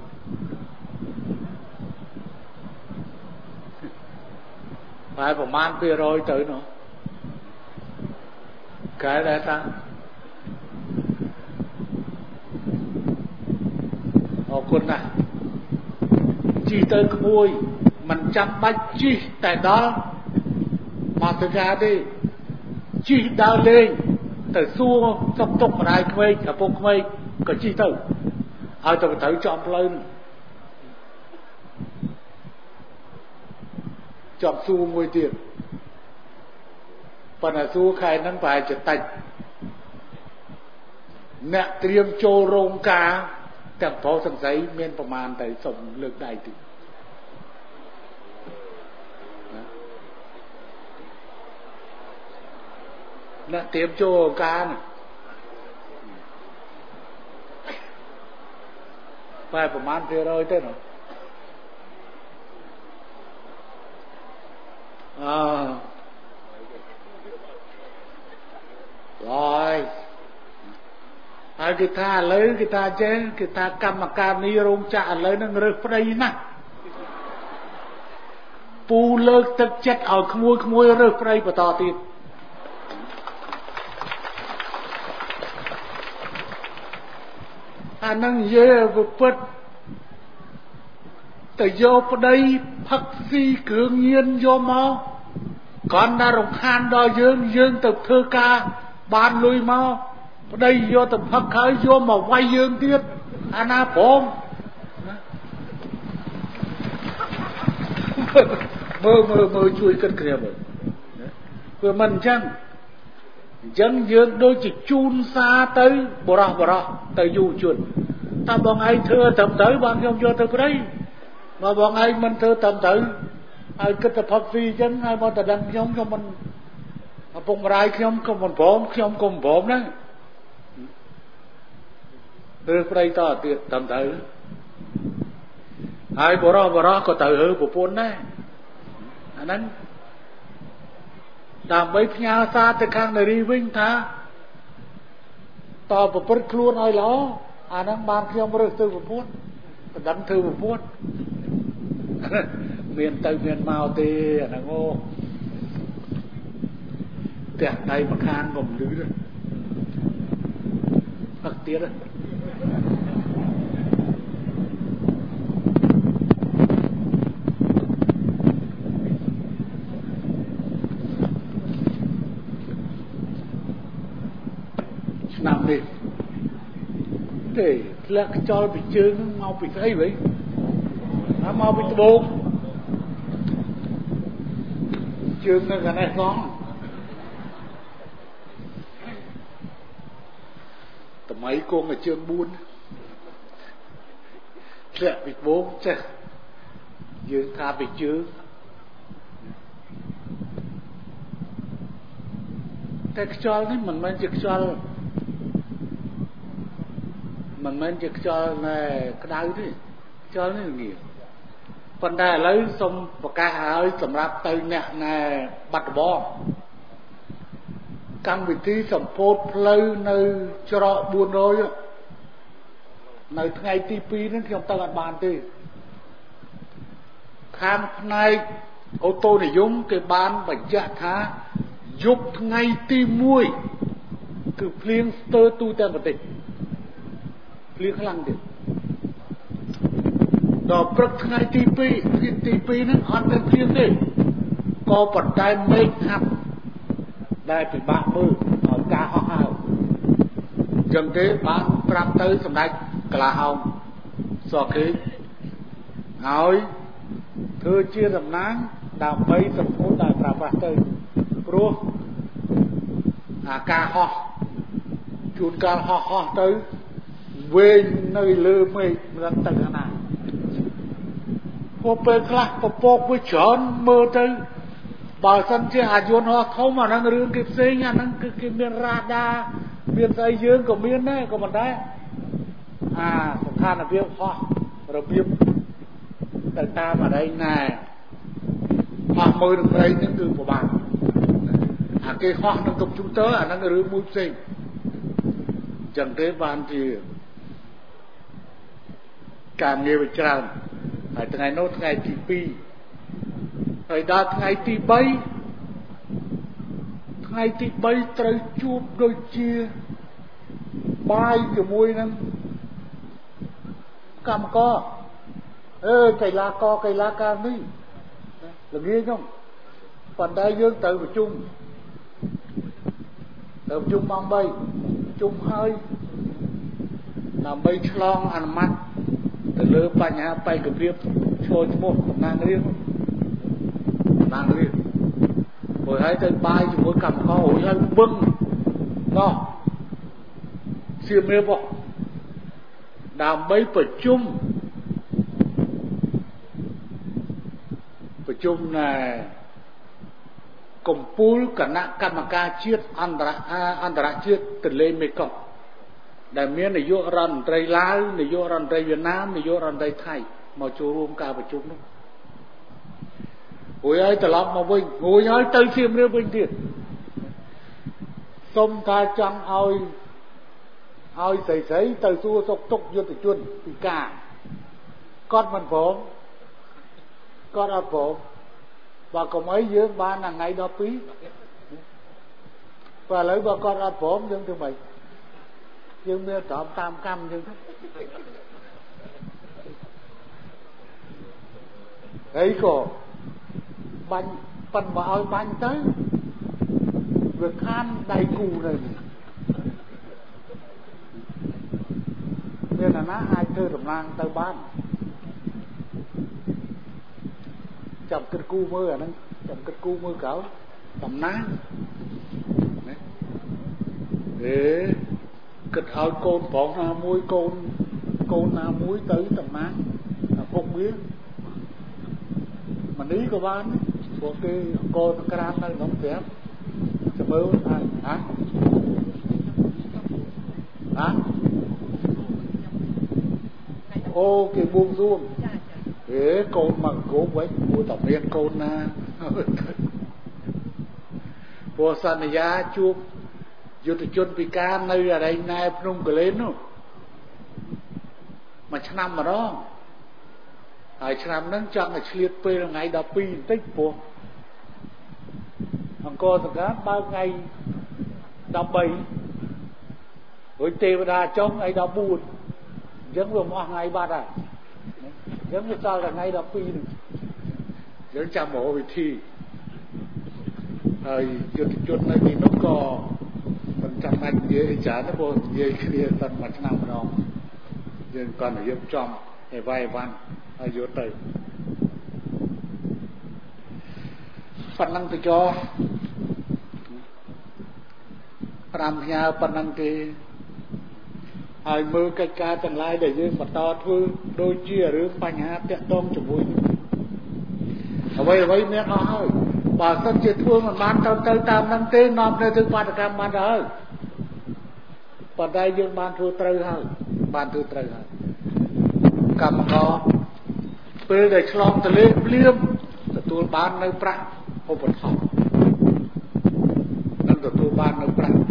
ហើយប្រមាណពីរយទៅនោះកែដែរតាអរគុណណាស់ជិះទៅក្មួយមិនចាំបាច់ជិះតែដល់មកទៅការទេជិះដើរលេងទៅសួរសុខទុក្ខម្ដាយក្មេកឪពុកក្មេកក៏ជិះទៅឲ្យទៅត្រូវចំផ្លូវចំសួរមួយទៀតប៉ុន្តែសួរខែហ្នឹងប្រហែលជាតិចអ្នកត្រៀមចូលរោងការទាំងប្រុសទាំងស្រីមានប្រមាណទៅសុំលើកដៃតិចអ្នកត្រៀមចូលរោងការបែរប្រមាណពីរយទៅនោះអើហើយហើយគេថាឥឡូវគេថាចេះគេថាកម្មការនេះរោងចក្រឥឡូវនឹងរើសប្តីណាស់ពូលើកទឹកចិត្តឲ្យក្មួយក្មួយរើសប្តីបន្តទៀតអានឹងនិយាយពិតទៅយកប្តីផឹកស៊ីគ្រឿងញៀនយកមកគ្រាន់តែរំខានដល់យើងយើងទៅធ្វើការបានលុយមកប្តីយកទៅផឹកហើយយកមកវាយយើងទៀតអាណាព្រមមើលមើលមើលជួយគិតគ្នាមើលព្រោះមិនអញ្ចឹងអញ្ចឹងយើងដូចជាជូនសារទៅបរោះបរោះទៅយុវជនតែបងឯងធ្វើត្រឹមត្រូវបានខ្ញុំយកទៅព្រៃបើបងឯងមិនធ្វើត្រឹមត្រូវហើយគិតតែផឹកស៊ីអញ្ចឹងហើយមកតែដឹងខ្ញុំខ្ញុំមិនឪពុកម្ដាយខ្ញុំក៏មិនព្រមខ្ញុំក៏មិនព្រមដែររើព្រៃតទៀតត្រឹមត្រូវហើយបរោះបរោះក៏ទៅរើប្រពន្ធដែរអាហ្នឹងដើម្បីផ្ញើសារទៅខាងនារីវិញថាតប្រព្រឹត្តខ្លួនឲ្យល្អអាហ្នឹងបានខ្ញុំរើសទៅប្រពន្ធមិនដឹងធ្វើប្រពន្ធមានទៅមានមកទេអាហ្នឹងអូផ្ទះដៃម្ខាងក៏មិនលឺទេផឹកទៀតឆ្នាំនេះទេធ្លាក់ខ្យល់ពីជើងមកពីស្អីវិញហើយមកពីត្បូងជើងនៅកណេះសងថ្មីគង់តែជើងបួនធ្លាក់ពីត្បូងចេះយើងថាពីជើងតែខ្យល់នេះមិនមែនជាខ្យល់មិនមែនជាខ្យល់ណែក្តៅទេខ្យល់នេះងាយប៉ុន្តែឥឡូវសូមប្រកាសឲ្យសម្រាប់ទៅអ្នកណែបាត់ដំបងកម្មវិធីសម្ពោធផ្លូវនៅច្រកបួនរយនៅថ្ងៃទីពីរនេះខ្ញុំទៅអត់បានទេខាងផ្នែកអូតូនិយមគេបានបញ្ជាក់ថាយប់ថ្ងៃទីមួយគឺភ្លៀងស្ទើរទូទាំងប្រទេសភ្លៀងខ្លាំងទៀតដល់ព្រឹកថ្ងៃទីពីរថ្ងៃទីពីរហ្នឹងអត់មានភ្លៀងទេក៏ប៉ុន្តែមេឃហាប់ដែលពិបាកមើលឲ្យការហោះហើរចឹងទេបានប្រាប់ទៅសម្ដេចកលាហោមសខេឲ្យធ្វើជាតំណាងដើម្បីសម្ពោធដល់ប្រើប្រាស់ទៅព្រោះអាការហោះជួនកាលហោះហោះទៅវែងនៅលើមេឃមិនដឹងទៅខាងណាពួកពេលខ្លះពពកវាច្រើនមើលទៅបើសិនជាអាយន្តហោះធំអាហ្នឹងរឿងគេផ្សេងអាហ្នឹងគឺគេមានរ៉ាដាមានស្អីយើងក៏មានដែរក៏មិនដែរអាស្ថានភាពហោះរបៀបទៅតាមអីណែហោះមើលនឹងព្រៃហ្នឹងគឺពិបាកអាគេហោះនឹងកុំព្យូទ័រអាហ្នឹងរឿងមួយផ្សេងចឹងទេបានជាការងារវាច្រើនហើយថ្ងៃនោះថ្ងៃទីពីរហើយដល់ថ្ងៃទីបីថ្ងៃទីបីត្រូវជួបដូចជាបាយជាមួយនឹងកម្មករអឺកីឡាករកីឡាកានេះល្ងាចហ្នឹងប៉ុន្តែយើងទៅប្រជុំទៅប្រជុំម៉ោងបីប្រជុំហើយដើម្បីឆ្លងអនុម័តទៅលើបញ្ហាបេក្ខភាពចូលឈ្មោះតំណាងរាស្ត្រតំណាងរាស្ត្រព្រោះហើយទៅបាយជាមួយកម្មកររួចហើយបឹងណោះសៀមរាបដើម្បីប្រជុំប្រជុំណែកំពូលគណៈកម្មការជាតិអន្តរអន្តរជាតិទន្លេមេគង្គដែលមាននាយករដ្ឋមន្ត្រីឡាវនាយករដ្ឋមន្ត្រីវៀតណាមនាយករដ្ឋមន្ត្រីថៃមកចូលរួមការប្រជុំនោះរួចហើយត្រឡប់មកវិញរួចហើយទៅសៀមរាបវិញទៀតសុំថាចង់ឲ្យឲ្យស្រីស្រីទៅសួរសុខទុក្ខយុទ្ធជនពិការគាត់មិនព្រមគាត់អត់ព្រមបើកុំអីយើងបានថ្ងៃដប់ពីរបើឥឡូវបើគាត់អត់ព្រមយើងធ្វើម៉េចយើងមានតាមតាមកម្មយើងទៅហើយក៏បាញ់ប៉ិនមកឲ្យបាញ់ទៅវាខានដៃគូនៅនេះមានណាណាអាចធ្វើតំណាងទៅបានចាំគិតគូមើលអាហ្នឹងចាំគិតគូមើលក្រោយតំណាងណាអេគិតឲ្យកូនប្រុសណាមួយកូនកូនណាមួយទៅតំណាងអាពុកវាមនីក៏បានព្រោះគេអង្គរក្រាននៅក្នុងប្រាប់ចាំមើលអាហ៎ហ៎អូគេបួងសួងហេកូនមកគោបវិញគួរតែមានកូនណាព្រោះសន្យាជួបយុទ្ធជនពិការនៅអរិញណែភ្នំកលែននោះមួយឆ្នាំម្ដងហើយឆ្នាំហ្នឹងចង់ឲ្យឆ្លៀតពេលថ្ងៃដប់ពីរបន្តិចព្រោះអង្គរសង្កាត់បើថ្ងៃដប់បីរួចទេវតាចុងថ្ងៃដប់បួនអញ្ចឹងវាមកថ្ងៃបាត់ហើយអញ្ចឹងវាសល់តែថ្ងៃដប់ពីរហ្នឹងយើងចាំរកវិធីហើយយុទ្ធជននៅទីនោះក៏មិនចាំបាច់និយាយច្រើនទេព្រោះនិយាយគ្នាតែមួយឆ្នាំម្ដងយើងគាត់និយាយចំឲ្យវាយវ៉ាន់ហើយយកទៅប៉ុណ្ណឹងទៅចោប្រាំផ្ញើប៉ុណ្ណឹងទេហើយមើលកិច្ចការទាំងឡាយដែលយើងបន្តធ្វើដូចជារឿងបញ្ហាតាក់ទងជាមួយអ្វីអ្វីមានអស់ហើយបើសិនជាធ្វើមិនបានទៅទៅតាមនឹងទេនាំទៅធ្វើបាតកម្មបានទៅហើយប៉ុន្តែយើងបានធ្វើត្រូវហើយបានធ្វើត្រូវហើយកម្មករពេលដែលឆ្លងទន្លេភ្លាមទទួលបាននៅប្រាក់ឧបត្ថម្ភនិងទទួលបាននៅប្រាក់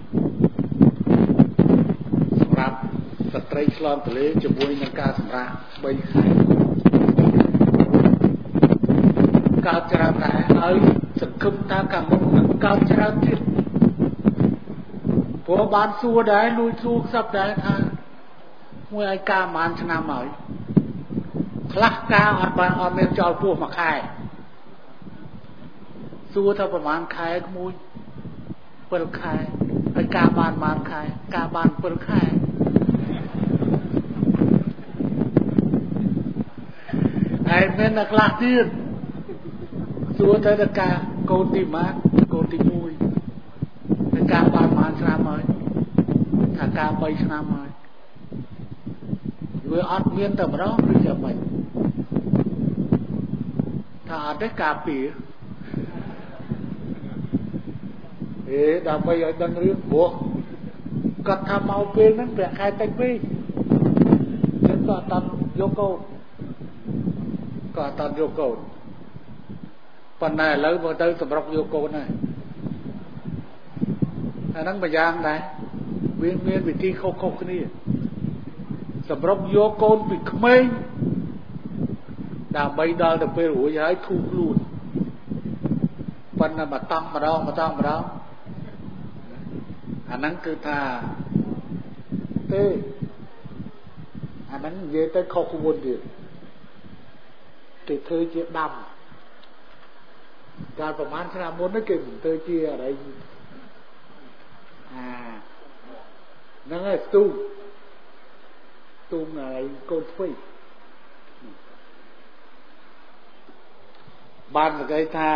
សម្រាប់ស្ត្រីឆ្លងទន្លេជាមួយនឹងការសម្រាកបីខែកើតច្រើនដែរហើយសង្ឃឹមថាកាលមុខនឹងកើតច្រើនទៀតព្រោះបានសួរដែរលួចសួរខ្សឹបដែរថាមួយឲ្យការប្រហែលឆ្នាំហើយខ្លះការអត់បានអត់មានចោលពោះមួយខែសួរថាប្រហែលខែក្មួយbảyខែហើយការបានប្រហែលខែការបានbảyខែហើយមានតែខ្លះទៀតសួរទៅតែការកូនទីម៉ាត់កូនទីមួយហើយការបានប្រហែលឆ្នាំហើយថាការបីឆ្នាំហើយវាអត់មានតែម្ដងគឺចាំបាច់ថាអត់ទេការពារអេដើម្បីឲ្យដឹងរឿងព្រោះគាត់ថាមកពេលហ្នឹងប្រាក់ខែតិចពេកយើងក៏អត់យកកូនក៏អត់យកកូនប៉ុន្តែឥឡូវមកទៅសម្រុកយកកូនហើយអាហ្នឹងម្យ៉ាងដែរវាមានវិធីខុសៗគ្នាសម្រាប់យកកូនពីក្មេងដើម្បីដល់ទៅពេលរួចហើយធូរខ្លួនប៉ុន្តែមកតង់ម្ដងមកតង់ម្ដងអាហ្នឹងគឺថាទេអាហ្នឹងនិយាយទៅខុសក្បួនទៀតគេធ្វើជាដាំកាលប្រហែលឆ្នាំមុនហ្នឹងគេមិនធ្វើជាអីអាហ្នឹងហើយស្ទូងស្ទូងអីកូនស្វីបាននិយាយថា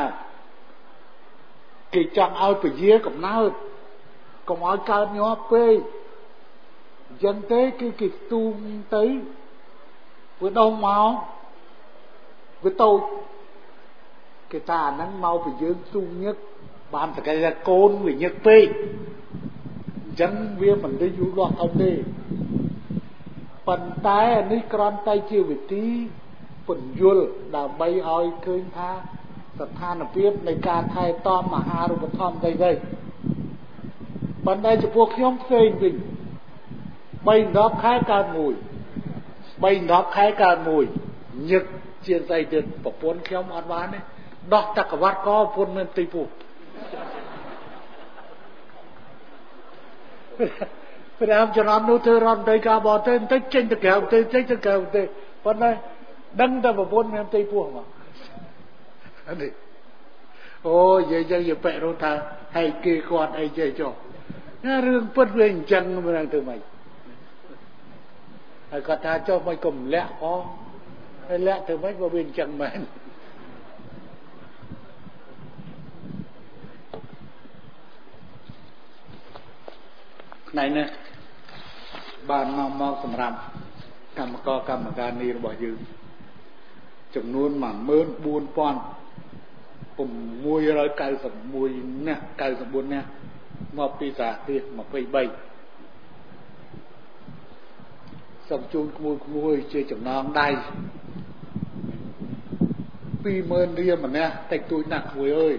គេចង់ឲ្យពជាកំណើតកុំឲ្យកើតញាប់ពេកអញ្ចឹងទេគឺគេស្ទូងទៅវាដុំមកវាតូចគេថាអាហ្នឹងមកពីយើងស្ទូងញឹកបានតែគេថាកូនវាញឹកពេកអញ្ចឹងវាមិនได้យូរលាស់ធំទេប៉ុន្តែនេះគ្រាន់តែជាវិធីពន្យល់ដើម្បីឲ្យឃើញថាស្ថានភាពនៃការថែទាំមហារូបត្ថម្ភទៅទៅប៉ុន្តែចំពោះខ្ញុំផ្សេងវិញបីដប់ខែកើតមួយបីដប់ខែកើតមួយញឹកជាស្អីទៀតប្រពន្ធខ្ញុំអត់បានទេដោះតកវត្តក៏ប្រពន្ធមានទីពុះព្រះអង្គចំណាំនោះធ្វើរដ្ឋដីការបរទេសបន្តិចចេញទៅក្រៅទៅចេញទៅក្រៅទៅប៉ុន្តែដឹងតែប្រពន្ធមានទីពុះមកនេះអូនិយាយចឹងយប៉ែរត់ថាហើយគេគាត់អីចេះចុះណារឿងពិតវាអញ្ចឹងមិនដឹងធ្វើម៉េចហើយគាត់ថាចុះមិនកុំលាក់ផងហើយលាក់ធ្វើម៉េចបើវាអញ្ចឹងមែនថ្ងៃនេះបានមកមកសម្រាប់កម្មករកម្មការងាររបស់យើងចំនួន một nghìn bốn trăm sáu mươiនាក់九十bốnនាក់មកពីសហទេសยี่สิบสามសូមជូនក្មួយក្មួយជាចំណងដៃ ពីរម៉ឺន រៀលម្នាក់តិចតួចណាស់ក្មួយអើយ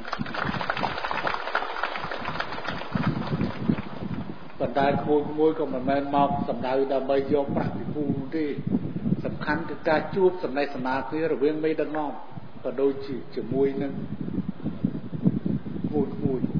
ប៉ុន្តែក្មួយក្មួយក៏មិនមែនមកសម្ដៅដើម្បីយកប្រាក់ពីពូទេសំខាន់គឺការជួបសំណេះសំណាលគ្នារវាងមេដឹកនាំក៏ដូចជាជាមួយនឹងក្មួយក្មួយ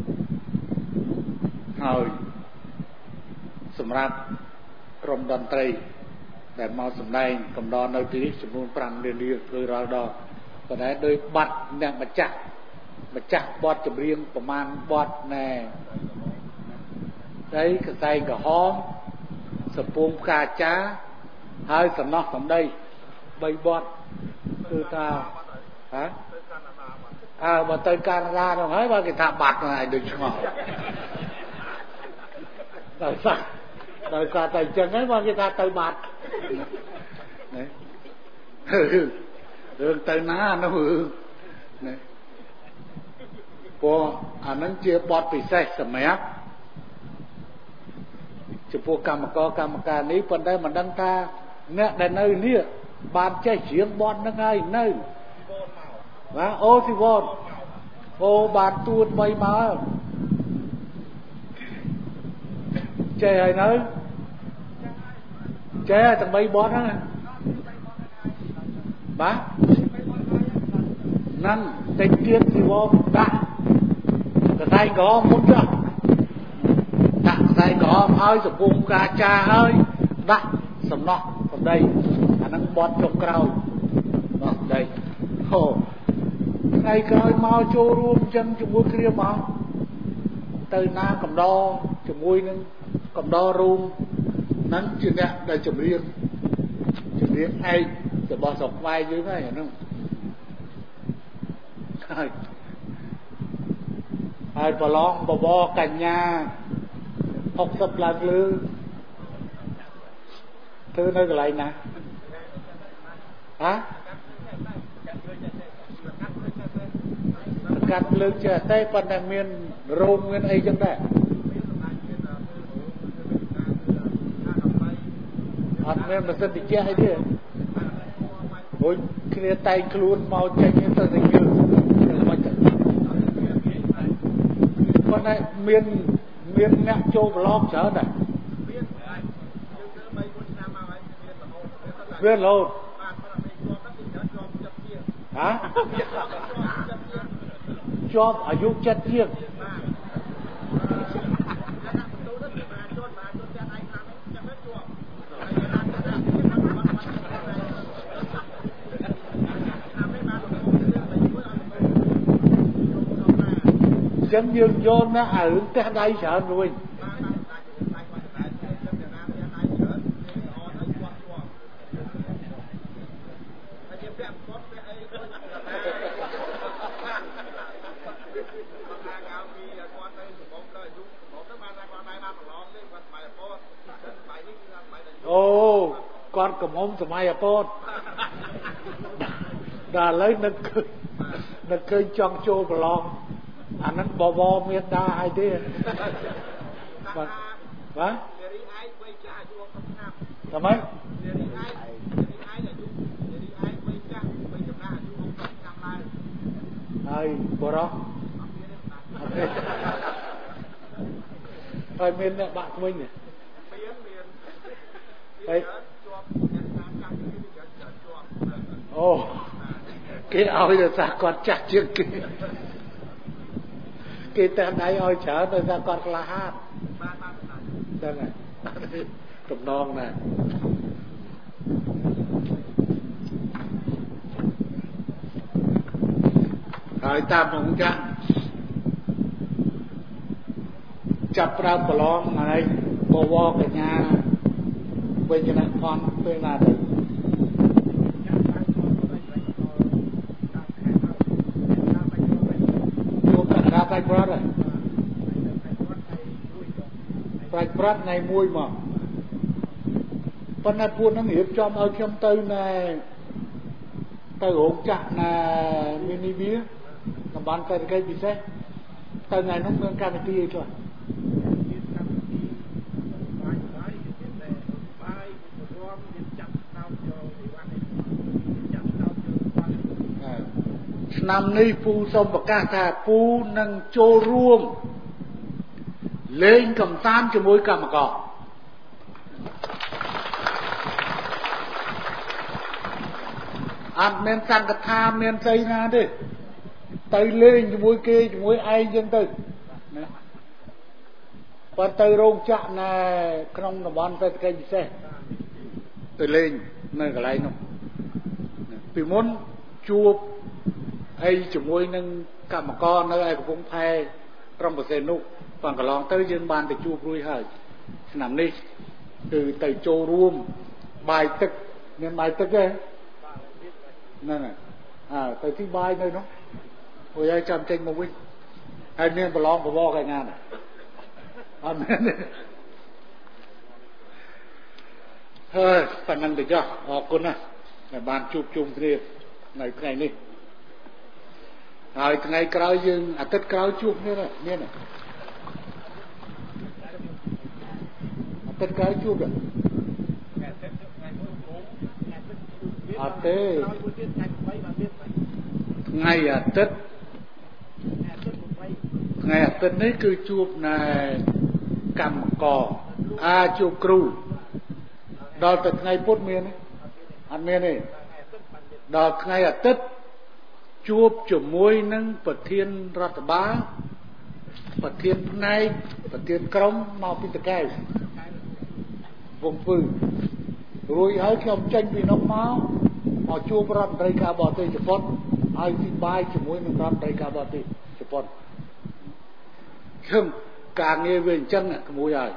ហើយសម្រាប់ក្រុមតន្ត្រីដែលមកសម្ដែងកំដរនៅទីនេះចំនួនfiveលានរៀលគឺរាល់ដងប៉ុន្តែដោយបាត់អ្នកម្ចាស់ម្ចាស់បទចម្រៀងប្រមាណបទណែដីកសែងក្រហមសពងផ្កាចាហើយសំណោះសំដីបីបទគឺថាហ៎អើបើទៅកាណាដានោះហើយបើគេថាបាត់ហើយដូចឆ្ងល់ដល់សោះដល់គាត់ទៅចឹងហើយបើគេថាទៅបាត់ណារឿងទៅណានោះណាព្រោះអានឹងជាបទពិសេសសម្រាប់ចំពោះកម្មករកម្មការនេះប៉ុន្តែមិនដឹងថាអ្នកដែលនៅនេះបានចេះច្រៀងបទហ្នឹងហើយនៅបាទអូស៊ីវនអូបានទួតបីមកចេះហើយនៅចេះទាំងបីបទហ្នឹងបាទហ្នឹងតិចទៀតស៊ីវនដាក់កសែងក្រហមមុនចុះដាក់កសែងក្រហមហើយសពងផ្កាចាហើយដាក់សំណោះសម្ដីអាហ្នឹងបត់ចុងក្រោយបាទដីអូថ្ងៃក្រោយមកចូលរួមចឹងជាមួយគ្នាមកទៅណាកំដរជាមួយនឹងកំដររូមហ្នឹងជាអ្នកដែលចម្រៀងចម្រៀងឯករបស់ស្រុកខ្មែរយើងហើយអាហ្នឹងហើយហើយប្រឡងបបរកញ្ញា60ឡើងលើធ្វើនៅកន្លែងណាហ៎កាត់លើកចេះតែប៉ុន្តែមានរោងមានអីចឹងដែរអត់មានម៉ាស៊ីនតិចអីទេហូចគ្នាតែងខ្លួនមកចេញទៅទៅយើងមិនទៅប៉ុប៉ុន្តែមានមានអ្នកចូលប្រឡងច្រើនដែរមានហើយយើងធ្វើបីbốnឆ្នាំមកហើយមានរហូតមានរហូតបាទប៉ុន្តែជាប់ជាប់ជាប់ជាប់ជាប់ជាប់អាយុចិត្តជាងចឹងយើងយកណាអារឿងផ្ទះដៃច្រើនរួចអូគាត់កំហុំសម័យអពតដល់ឥឡូវនឹកនឹកឃើញចង់ចូលប្រឡងអាហ្នឹងបបមានដាឲ្យទេបាទបាទនារីឯងវ័យចាស់អាយុsáuឆ្នាំតាមម៉េចនារីឯងនារីឯងអាយុនារីឯងវ័យចាស់វ័យចំណាស់អាយុsáuឆ្នាំឡើងហើយបរោះហើយមានអ្នកបាក់ថ្មិញនេះមានមានហើយជាប់អ្នកតាមចាស់គេគេជាប់អូគេឲ្យតែថាគាត់ចាស់ជាងគេគេតែដៃឲ្យច្រើនដោយសារគាត់ក្លាហានបាទបាទហ្នឹងហើយតំណងណាស់ហើយតាមក្នុងចាស់ចាប់ប្រើប្រឡងហើយកវកញ្ញាវិជ្ជាផនពេលណាទៅជួបតែការផ្លាច់ប្រត់ហើយផ្លាច់ប្រត់ថ្ងៃមួយមកប៉ុន្តែពួកហ្នឹងរៀបចំឲ្យខ្ញុំទៅណែទៅរោងចក្រណែមីនីវីតំបន់សេដ្ឋកិច្ចពិសេសទៅថ្ងៃនោះមានកម្មវិធីអីខ្លះឆ្នាំនេះពូសូមប្រកាសថាពូនឹងចូលរួមលេងកម្សាន្តជាមួយកម្មករអត់មានសង្កថាមានស្អីណាទេទៅលេងជាមួយគេជាមួយឯងចឹងទៅណាបើទៅរោងចក្រណែក្នុងតំបន់សេដ្ឋកិច្ចពិសេសទៅលេងនៅកន្លែងនោះពីមុនជួបអីជាមួយនឹងកម្មករនៅឯកំពង់ផែក្រុងបរសេនុប៉ុនកន្លងទៅយើងបានទៅជួបរួចហើយឆ្នាំនេះគឺទៅចូលរួមបាយទឹកមានបាយទឹកទេហ្នឹងហើយអើទៅទីបាយនៅនោះពួកឯងចាំចេញមកវិញហើយមានប្រឡងបវរកញ្ញាអត់មែនទេហើយប៉ណ្ណឹងទៅចុះអរគុណណាស់ដែលបានជួបជុំគ្នានៅថ្ងៃនេះហើយថ្ងៃក្រោយយើងអាទិត្យក្រោយជួបគ្នាមានអាទិត្យក្រោយជួបអត់ទេថ្ងៃអាទិត្យថ្ងៃអាទិត្យនេះគឺជួបណែកម្មករអាជួបគ្រូដល់ទៅថ្ងៃពុធមានទេអត់មានទេដល់ថ្ងៃអាទិត្យជួបជាមួយនឹងប្រធានរដ្ឋបាលប្រធានផ្នែកប្រធានក្រុមមកពីតកែវវងពឺរួចហើយខ្ញុំចេញពីនោះមកមកជួបរដ្ឋមន្ត្រីការបរទេសជប៉ុនហើយទីបាយជាមួយនឹងរដ្ឋមន្ត្រីការបរទេសជប៉ុនខ្ញុំការងារវាអញ្ចឹងក្មួយហើយ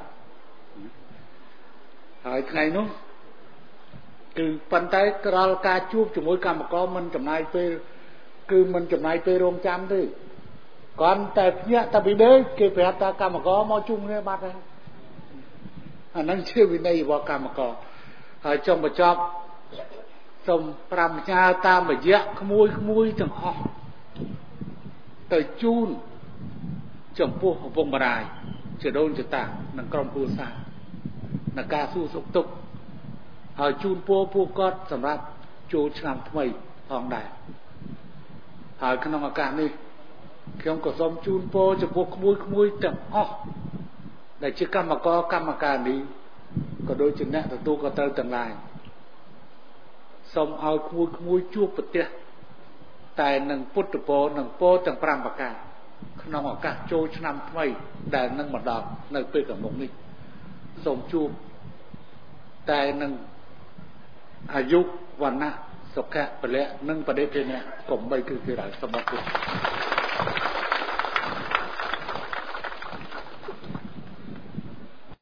ហើយថ្ងៃនោះគឺប៉ុន្តែក្រលការជួបជាមួយកម្មករមិនចំណាយពេលគឺមិនចំណាយពេលរងចាំទេគ្រាន់តែភ្ញាក់តែពីដេកគេប្រាប់ថាកម្មករមកជុំគ្នាបាត់ហើយអាហ្នឹងជាវិន័យរបស់កម្មករហើយចុងបញ្ចប់សូមប្រាំផ្ញើតាមរយៈក្មួយក្មួយទាំងអស់ទៅជូនចំពោះឪពុកម្ដាយជាដូនជាតានិងក្រុមគ្រួសារនៃការសួរសុខទុក្ខហើយជូនពរពួកគាត់សម្រាប់ចូលឆ្នាំថ្មីផងដែរហើយក្នុងឱកាសនេះខ្ញុំក៏សូមជូនពរចំពោះក្មួយក្មួយទាំងអស់ដែលជាកម្មករកម្មការនេះក៏ដូចជាអ្នកទទួលខុសត្រូវទាំងឡាយសូមឲ្យក្មួយក្មួយជួបប្រទះតែនឹងពុទ្ធពរនឹងពរទាំងប្រាំប្រការក្នុងឱកាសចូលឆ្នាំថ្មីដែលនឹងមកដល់នៅពេលខាងមុខនេះសូមជួបតែនឹងអាយុវណ្ណៈសុខៈពលៈនិងបដិភេណៈកុំបីគឺគេដែរសូមអរគុណ